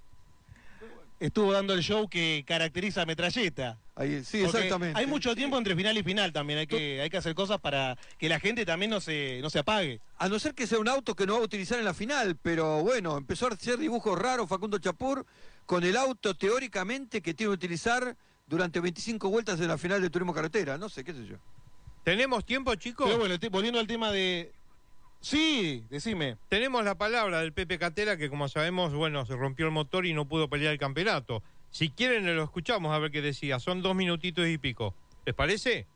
Estuvo dando el show que caracteriza a Metralleta. Sí, exactamente. Hay mucho tiempo entre final y final también. Hay que hacer cosas para que la gente también no se apague. A no ser que sea un auto que no va a utilizar en la final, pero bueno, empezó a hacer dibujos raros Facundo Chapur con el auto teóricamente que tiene que utilizar durante 25 vueltas en la final de turismo carretera. No sé, qué sé yo. ¿Tenemos tiempo, chicos? Pero bueno, volviendo al tema de... Sí, decime. Tenemos la palabra del Pepe Catela, que como sabemos, se rompió el motor y no pudo pelear el campeonato. Si quieren, lo escuchamos a ver qué decía. Son 2 minutitos y pico. ¿Les parece?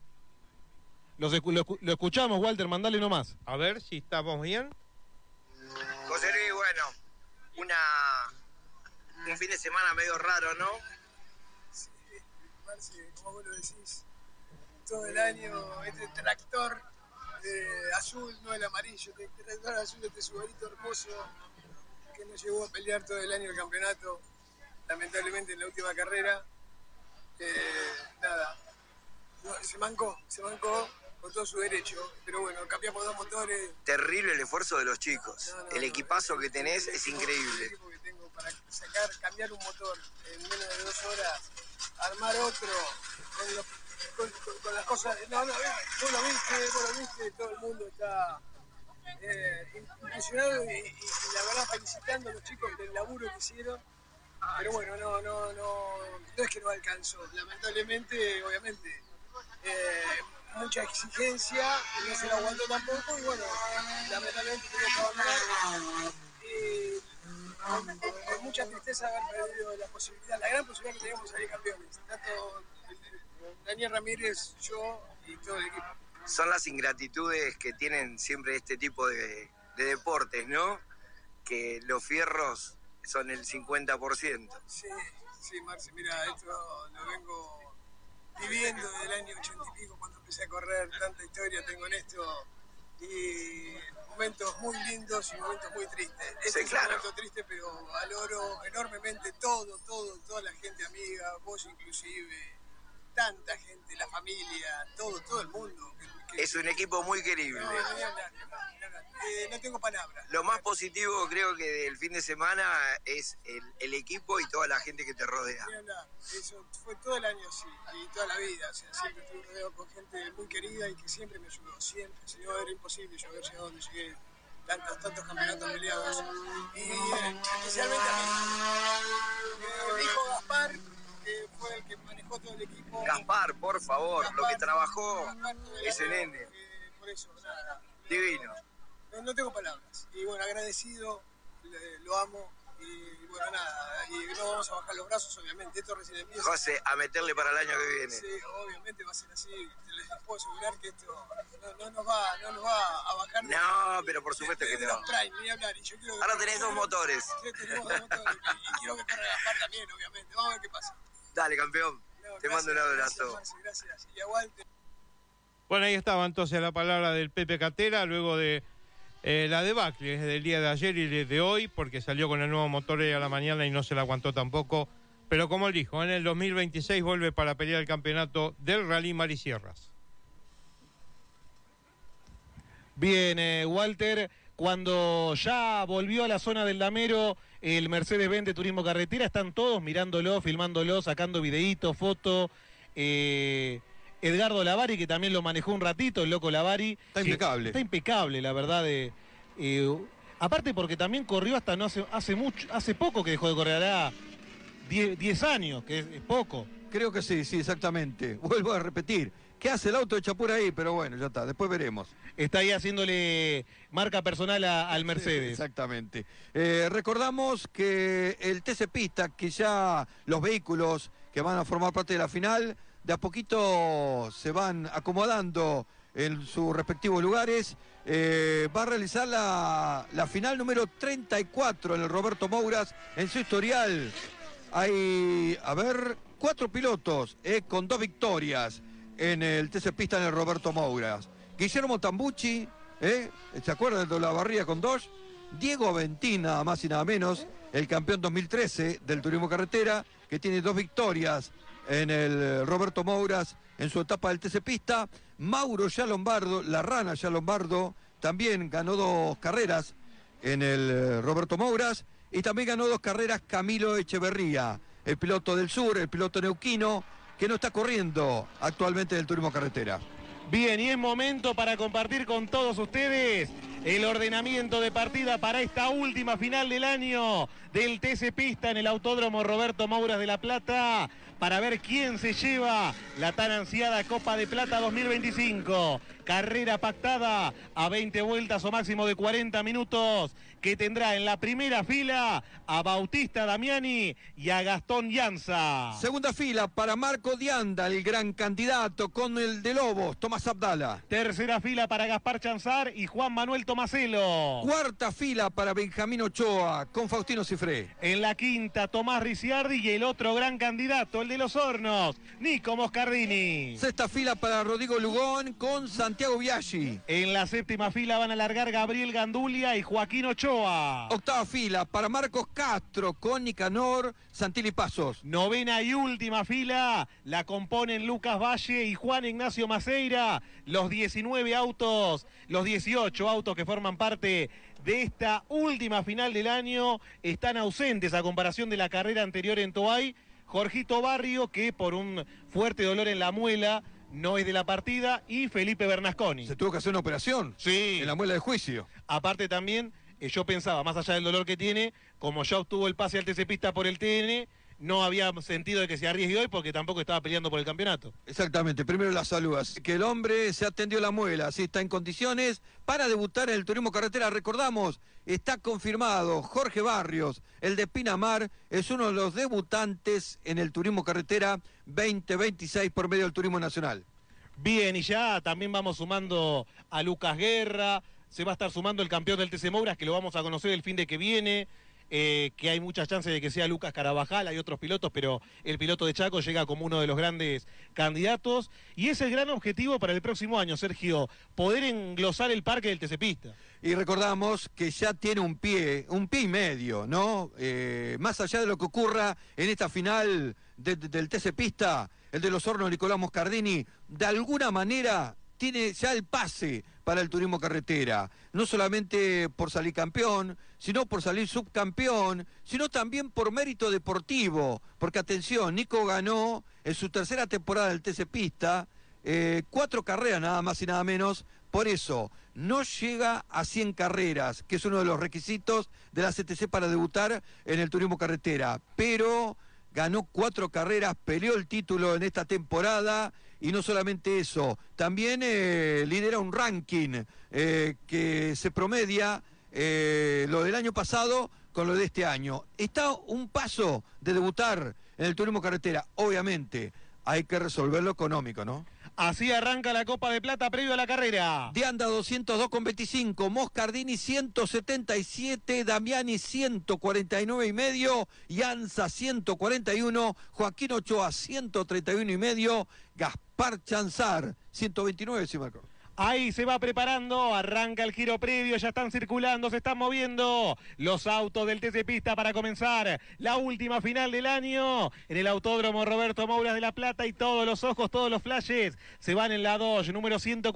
Lo escuchamos, Walter, mandale nomás. A ver si estamos bien. José Luis, bueno, un fin de semana medio raro, ¿no? Sí, parece, como vos lo decís, todo el año este tractor azul, no el amarillo, este tractor azul, este subarito hermoso que nos llevó a pelear todo el año el campeonato, lamentablemente en la última carrera, se mancó con todo su derecho, pero bueno, cambiamos 2 motores. Terrible el esfuerzo de los chicos, el equipazo que tenés es increíble. El equipo que tengo para cambiar un motor en menos de 2 horas, armar otro, con las cosas, vos lo viste, todo el mundo está impresionado y la verdad felicitando a los chicos del laburo que hicieron, pero bueno, no es que no alcanzó, lamentablemente, obviamente, mucha exigencia, y no se lo aguantó tampoco, y bueno, lamentablemente tuvo que abandonar, con mucha tristeza haber perdido la gran posibilidad que teníamos de salir campeones, tanto Daniel Ramírez, yo y todo el equipo. Son las ingratitudes que tienen siempre este tipo de deportes, ¿no? Que los fierros son el 50%. Sí, Sí, Marce, mira, esto lo vengo viviendo desde el año 80 y pico, cuando empecé a correr, tanta historia tengo en esto, y momentos muy lindos y momentos muy tristes. Este es un momento triste, pero valoro enormemente toda la gente amiga, vos inclusive, tanta gente, la familia, todo el mundo. Es un equipo muy querible. No tengo palabras. Lo más positivo creo que del fin de semana es el equipo y toda la gente que te rodea. Eso fue todo el año así, y toda la vida. O sea, siempre estuve rodeado con gente muy querida y que siempre me ayudó, siempre. Si no, era imposible yo haber llegado donde llegué. Tantos campeonatos peleados. Y especialmente a mi hijo Gaspar, que fue el que manejó todo el equipo. Gaspar, por favor, Gaspar, lo que trabajó Gaspar, ese nene. Por eso, nada. Divino. No tengo palabras. Y bueno, agradecido, lo amo. Y bueno, nada. Y no vamos a bajar los brazos, obviamente. Esto recién empieza. José, a meterle para el año que viene. Sí, obviamente va a ser así. Les puedo asegurar que esto no nos va a bajar. No, pero por supuesto que no. Prime, ni hablar. Y yo quiero ahora tenés dos motores. Sí, tenemos dos motores. Y quiero que corra Gaspar también, obviamente. Vamos a ver qué pasa. Dale, campeón. Te mando un abrazo. Gracias. Y aguante. Bueno, ahí estaba entonces la palabra del Pepe Catera, luego de la debacle del día de ayer y de hoy, porque salió con el nuevo motor a la mañana y no se la aguantó tampoco. Pero como él dijo, en el 2026 vuelve para pelear el campeonato del Rally Marisierras. Bien, Walter, cuando ya volvió a la zona del Damero, el Mercedes-Benz de Turismo Carretera, están todos mirándolo, filmándolo, sacando videitos, fotos. Edgardo Lavari, que también lo manejó un ratito, el loco Lavari. Está impecable. Está impecable, la verdad. Aparte porque también corrió hasta no hace poco que dejó de correr, hará 10 años, que es poco. Creo que sí, exactamente. Vuelvo a repetir. ¿Qué hace el auto de Chapur ahí? Pero bueno, ya está, después veremos. Está ahí haciéndole marca personal al Mercedes. Sí, exactamente. Recordamos que el TC Pista, que ya los vehículos que van a formar parte de la final, de a poquito se van acomodando en sus respectivos lugares. Va a realizar la final número 34 en el Roberto Mouras. En su historial hay, 4 pilotos con 2 victorias en el TC Pista en el Roberto Mouras. Guillermo Tambucci, ¿se acuerdan de la barría con 2? Diego Aventín, nada más y nada menos, el campeón 2013 del Turismo Carretera, que tiene 2 victorias en el Roberto Mouras en su etapa del TC Pista. Mauro Yalombardo, la rana Yalombardo, también ganó 2 carreras en el Roberto Mouras, y también ganó 2 carreras Camilo Echeverría, el piloto del sur, el piloto neuquino, que no está corriendo actualmente del Turismo Carretera. Bien, y es momento para compartir con todos ustedes el ordenamiento de partida para esta última final del año del TC Pista en el Autódromo Roberto Mouras de La Plata, para ver quién se lleva la tan ansiada Copa de Plata 2025. Carrera pactada a 20 vueltas o máximo de 40 minutos, que tendrá en la primera fila a Bautista Damiani y a Gastón Llanza. Segunda fila para Marco Dianda, el gran candidato, con el de Lobos, Tomás Abdala. Tercera fila para Gaspar Chanzar y Juan Manuel Tomaselo. Cuarta fila para Benjamín Ochoa, con Faustino Cifré. En la quinta, Tomás Ricciardi y el otro gran candidato, el de Los Hornos, Nico Moscardini. Sexta fila para Rodrigo Lugón, con Santiago Biaggi. En la séptima fila van a largar Gabriel Gandulia y Joaquín Ochoa. Octava fila para Marcos Castro, con Nicanor Santilli Pasos. Novena y última fila la componen Lucas Valle y Juan Ignacio Maceira. Los 19 autos, los 18 autos que forman parte de esta última final del año están ausentes a comparación de la carrera anterior en Toay. Jorgito Barrio, que por un fuerte dolor en la muela no es de la partida, y Felipe Bernasconi. ¿Se tuvo que hacer una operación? Sí. En la muela de juicio. Aparte también, yo pensaba, más allá del dolor que tiene, como ya obtuvo el pase al TC Pista por el TN, no había sentido de que se arriesgue hoy porque tampoco estaba peleando por el campeonato. Exactamente, primero la salud. Así que el hombre se atendió la muela, así está en condiciones para debutar en el Turismo Carretera. Recordamos, está confirmado, Jorge Barrios, el de Pinamar, es uno de los debutantes en el Turismo Carretera 2026 por medio del Turismo Nacional. Bien, y ya también vamos sumando a Lucas Guerra, se va a estar sumando el campeón del TC Mouras, que lo vamos a conocer el fin de que viene. que hay muchas chances de que sea Lucas Carabajal, hay otros pilotos, pero el piloto de Chaco llega como uno de los grandes candidatos. Y es el gran objetivo para el próximo año, Sergio, poder englosar el parque del TC Pista. Y recordamos que ya tiene un pie y medio, ¿no? Más allá de lo que ocurra en esta final del TC Pista, el de los Hornos Nicolás Moscardini, de alguna manera tiene ya el pase para el turismo carretera, no solamente por salir campeón, sino por salir subcampeón, sino también por mérito deportivo, porque atención, Nico ganó en su tercera temporada del TC Pista 4 carreras nada más y nada menos, por eso no llega a 100 carreras, que es uno de los requisitos de la CTC para debutar en el turismo carretera, pero ganó 4 carreras, peleó el título en esta temporada. Y no solamente eso, también lidera un ranking que se promedia lo del año pasado con lo de este año. Está un paso de debutar en el turismo carretera. Obviamente hay que resolver lo económico, ¿no? Así arranca la Copa de Plata previo a la carrera. De Anda 202,25, Moscardini 177, Damiani 149,5, Yanza 141, Joaquín Ochoa 131,5, Gaspar Chanzar 129, si me acuerdo. Ahí se va preparando, arranca el giro previo, ya están circulando, se están moviendo los autos del TC Pista para comenzar la última final del año en el Autódromo Roberto Mouras de La Plata, y todos los ojos, todos los flashes se van en la Dodge número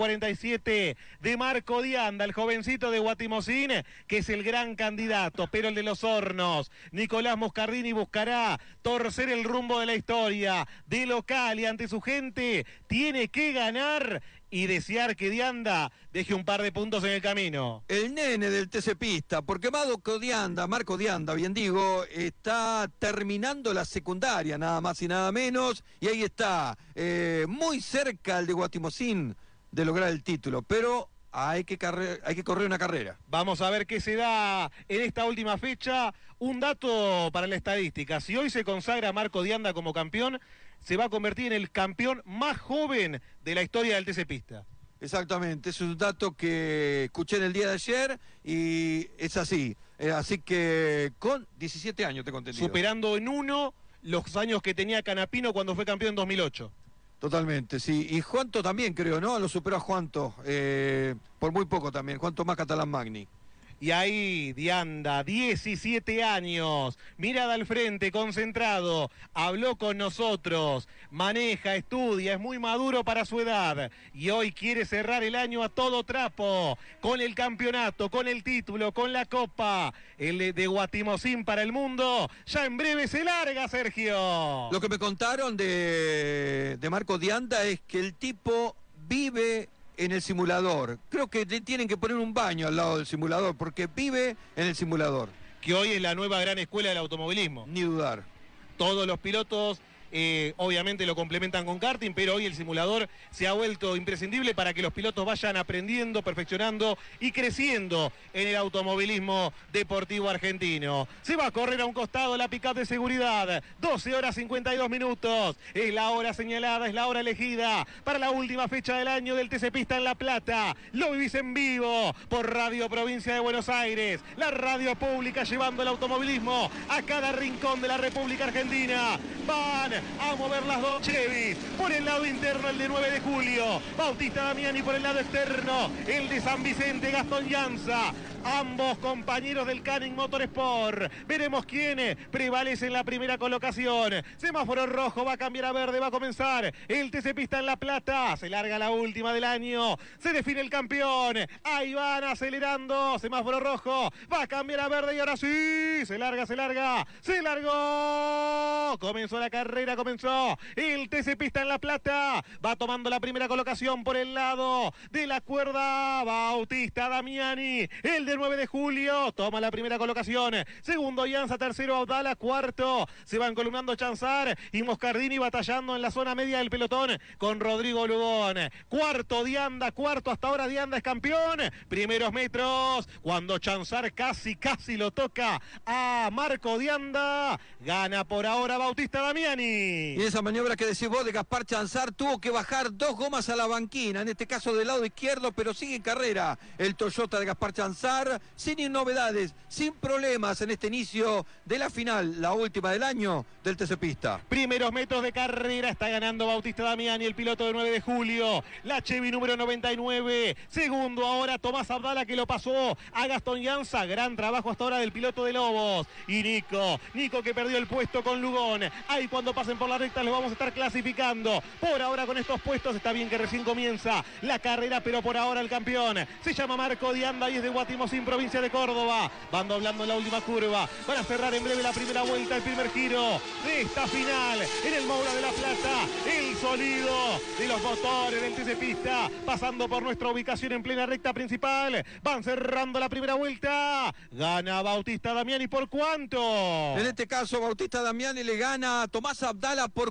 147 de Marco Dianda, el jovencito de Guatimosín, que es el gran candidato, pero el de los Hornos, Nicolás Moscardini, buscará torcer el rumbo de la historia de local y ante su gente tiene que ganar y desear que Dianda deje un par de puntos en el camino. El nene del TC Pista, porque Marco Dianda, bien digo, está terminando la secundaria, nada más y nada menos, y ahí está, muy cerca el de Guatimosín de lograr el título, pero hay que correr una carrera. Vamos a ver qué se da en esta última fecha. Un dato para la estadística: si hoy se consagra Marco Dianda como campeón, se va a convertir en el campeón más joven de la historia del TC Pista. Exactamente, es un dato que escuché en el día de ayer y es así. Así que con 17 años tengo entendido. Superando en 1 los años que tenía Canapino cuando fue campeón en 2008. Totalmente, sí. Y Juanto también, creo, ¿no? Lo superó a Juanto, por muy poco también. Juanto más Catalán Magni. Y ahí Dianda, 17 años, mirada al frente, concentrado, habló con nosotros, maneja, estudia, es muy maduro para su edad y hoy quiere cerrar el año a todo trapo, con el campeonato, con el título, con la copa, el de Guatimosín para el mundo. Ya en breve se larga, Sergio. Lo que me contaron de Marco Dianda es que el tipo vive en el simulador. Creo que tienen que poner un baño al lado del simulador, porque vive en el simulador. Que hoy es la nueva gran escuela del automovilismo. Ni dudar. Todos los pilotos obviamente lo complementan con karting, pero hoy el simulador se ha vuelto imprescindible para que los pilotos vayan aprendiendo, perfeccionando y creciendo en el automovilismo deportivo argentino. Se va a correr a un costado la pick-up de seguridad, 12 horas 52 minutos, es la hora señalada, es la hora elegida para la última fecha del año del TC Pista en La Plata. Lo vivís en vivo por Radio Provincia de Buenos Aires, la radio pública llevando el automovilismo a cada rincón de la República Argentina. Van a mover las dos Chevys, por el lado interno el de 9 de julio, Bautista Damiani, por el lado externo el de San Vicente, Gastón Llanza, ambos compañeros del Canning Motorsport. Veremos quién prevalece en la primera colocación. Semáforo rojo, va a cambiar a verde, va a comenzar el TC Pista en La Plata, se larga la última del año, se define el campeón, ahí van acelerando, semáforo rojo, va a cambiar a verde y ahora sí, se largó, comenzó la carrera, comenzó el TC Pista en La Plata, va tomando la primera colocación por el lado de la cuerda Bautista Damiani, el de 9 de julio, toma la primera colocación, segundo Llanza, tercero Audala, cuarto se van columnando Chanzar y Moscardini batallando en la zona media del pelotón con Rodrigo Lugón, cuarto Dianda, cuarto hasta ahora Dianda es campeón, primeros metros, cuando Chanzar casi lo toca a Marco Dianda, gana por ahora Bautista Damiani. Y esa maniobra que decís vos de Gaspar Chanzar tuvo que bajar 2 gomas a la banquina, en este caso del lado izquierdo, pero sigue en carrera el Toyota de Gaspar Chanzar. lugar, sin novedades, sin problemas en este inicio de la final, la última del año del TC Pista. Primeros metros de carrera, está ganando Bautista Damiani, el piloto de 9 de julio. La Chevy número 99. Segundo ahora Tomás Abdala, que lo pasó a Gastón Llanza. Gran trabajo hasta ahora del piloto de Lobos. Y Nico que perdió el puesto con Lugón. Ahí cuando pasen por la recta los vamos a estar clasificando. Por ahora con estos puestos está bien que recién comienza la carrera, pero por ahora el campeón se llama Marco Dianda y es de Guatimozín, provincia de Córdoba. Van doblando en la última curva. Van a cerrar en breve la primera vuelta, el primer giro de esta final en el Moura de la Plata. El sonido de los motores del TC Pista pasando por nuestra ubicación en plena recta principal. Van cerrando la primera vuelta. Gana Bautista Damiani, ¿por cuánto? En este caso Bautista Damiani le gana a Tomás Abdala por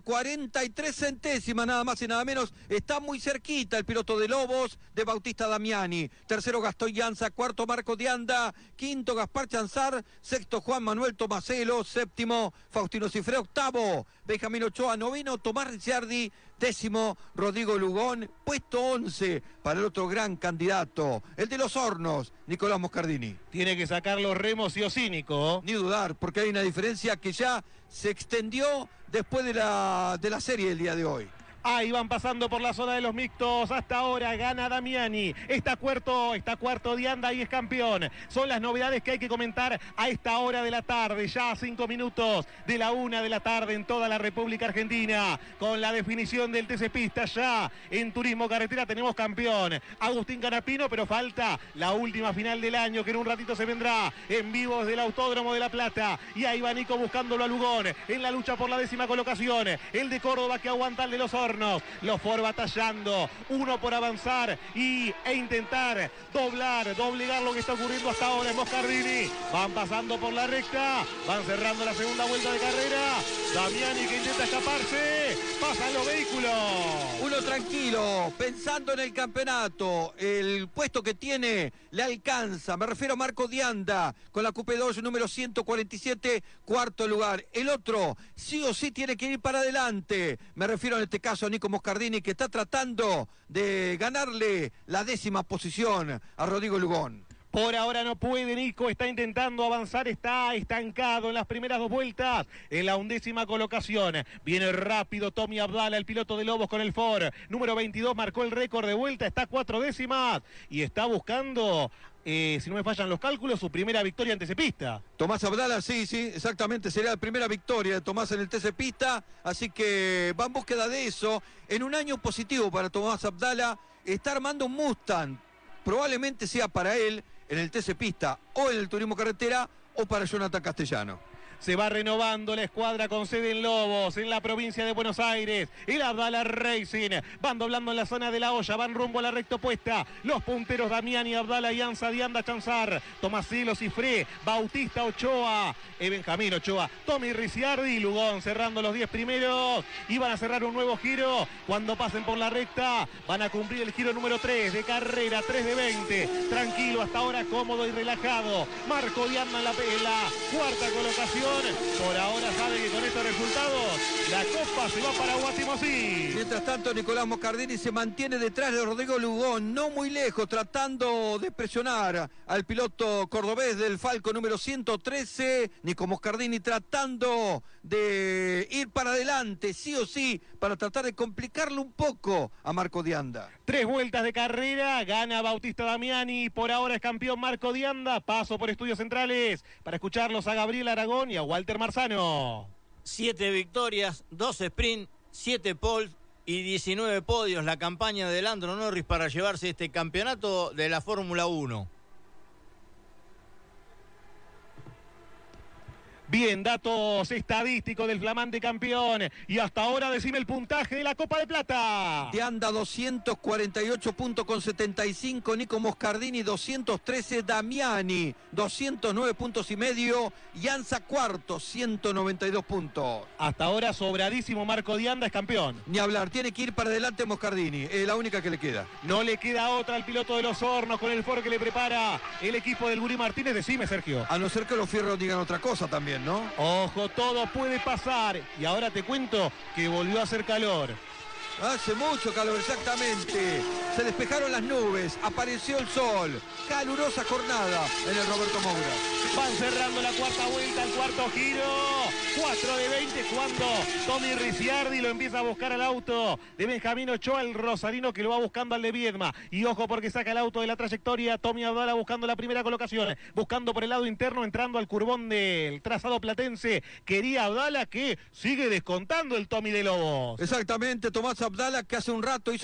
43 centésimas, nada más y nada menos. Está muy cerquita el piloto de Lobos de Bautista Damiani. Tercero Gastón Llanza, cuarto Marco Dianda, quinto Gaspar Chanzar, sexto Juan Manuel Tomaselo, séptimo Faustino Cifré, octavo Benjamín Ochoa, noveno Tomás Ricciardi, décimo Rodrigo Lugón, puesto 11 para el otro gran candidato, el de los Hornos, Nicolás Moscardini. Tiene que sacar los remos sí o sí, Nico. Ni dudar, porque hay una diferencia que ya se extendió después de la serie del día de hoy. Ahí van pasando por la zona de los mixtos. Hasta ahora gana Damiani. Está cuarto Dianda y es campeón. Son las novedades que hay que comentar a esta hora de la tarde. Ya a 5 minutos de la 1 de la tarde en toda la República Argentina. Con la definición del TC Pista ya en Turismo Carretera tenemos campeón Agustín Canapino, pero falta la última final del año que en un ratito se vendrá en vivo desde el Autódromo de La Plata. Y ahí va Nico buscándolo a Lugón en la lucha por la 10ª colocación. El de Córdoba que aguanta el de los Hornos. Los Ford batallando, uno por avanzar e intentar doblegar lo que está ocurriendo hasta ahora en Moscardini. Van pasando por la recta, van cerrando la segunda vuelta de carrera. Damiani que intenta escaparse, pasan los vehículos. Uno tranquilo, pensando en el campeonato, el puesto que tiene le alcanza. Me refiero a Marco Dianda con la Coupé 2 número 147, cuarto lugar. El otro sí o sí tiene que ir para adelante. Me refiero en este caso a Nico Moscardini, que está tratando de ganarle la 10ª posición a Rodrigo Lugón. Por ahora no puede Nico, está intentando avanzar, está estancado en las primeras 2 vueltas, en la 11ª colocación. Viene rápido Tommy Abdala, el piloto de Lobos con el Ford. Número 22, marcó el récord de vuelta, está a 4 décimas y está buscando, si no me fallan los cálculos, su primera victoria en TC Pista. Tomás Abdala, sí, exactamente, sería la primera victoria de Tomás en el TC Pista, así que va en búsqueda de eso. En un año positivo para Tomás Abdala, está armando un Mustang, probablemente sea para él en el TC Pista o en el Turismo Carretera o para Jonathan Castellano. Se va renovando la escuadra con sede en Lobos, en la provincia de Buenos Aires. El Abdala Racing. Van doblando en la zona de la olla, van rumbo a la recta opuesta. Los punteros Damiani, Abdala, Llanza, Dianda, Chanzar, Tomaselo, Cifré, Bautista Ochoa, Benjamín Ochoa, Tommy Ricciardi, Lugón cerrando los 10 primeros. Y van a cerrar un nuevo giro. Cuando pasen por la recta, van a cumplir el giro número 3 de carrera, 3 de 20. Tranquilo, hasta ahora cómodo y relajado. Marco Dianda en la cuarta colocación. Por ahora sabe que con estos resultados la copa se va para Guatimozín. Mientras tanto, Nicolás Moscardini se mantiene detrás de Rodrigo Lugón, no muy lejos, tratando de presionar al piloto cordobés del Falco número 113. Nico Moscardini tratando de ir para adelante, sí o sí, para tratar de complicarle un poco a Marco Dianda. 3 vueltas de carrera, gana Bautista Damiani, por ahora es campeón Marco Dianda. Paso por Estudios Centrales para escucharlos a Gabriel Aragón y a Walter Marzano. 7 victorias, 2 sprint, 7 poles y 19 podios. La campaña de Landro Norris para llevarse este campeonato de la Fórmula 1. Bien, datos estadísticos del flamante campeón. Y hasta ahora decime el puntaje de la Copa de Plata. Dianda 248 puntos con 75, Nico Moscardini 213, Damiani 209 puntos y medio, Llanza cuarto 192 puntos. Hasta ahora sobradísimo Marco Dianda, es campeón. Ni hablar, tiene que ir para adelante Moscardini, es la única que le queda. No le queda otra al piloto de los Hornos con el Ford que le prepara el equipo del Gurí Martínez. Decime, Sergio. A no ser que los fierros digan otra cosa también, ¿no? Ojo, todo puede pasar. Y ahora te cuento que volvió a hacer calor. Hace mucho calor, exactamente. Se despejaron las nubes, apareció el sol. Calurosa jornada en el Roberto Moura. Van cerrando la cuarta vuelta, el cuarto giro. 4 de 20 cuando Tommy Ricciardi lo empieza a buscar al auto de Benjamín Ochoa, el rosarino que lo va buscando al de Viedma. Y ojo porque saca el auto de la trayectoria. Tommy Abdala buscando la primera colocación, buscando por el lado interno, entrando al curbón del trazado platense. Quería Abdala que sigue descontando el Tommy de Lobos. Exactamente, Tomás Abdala que hace un rato hizo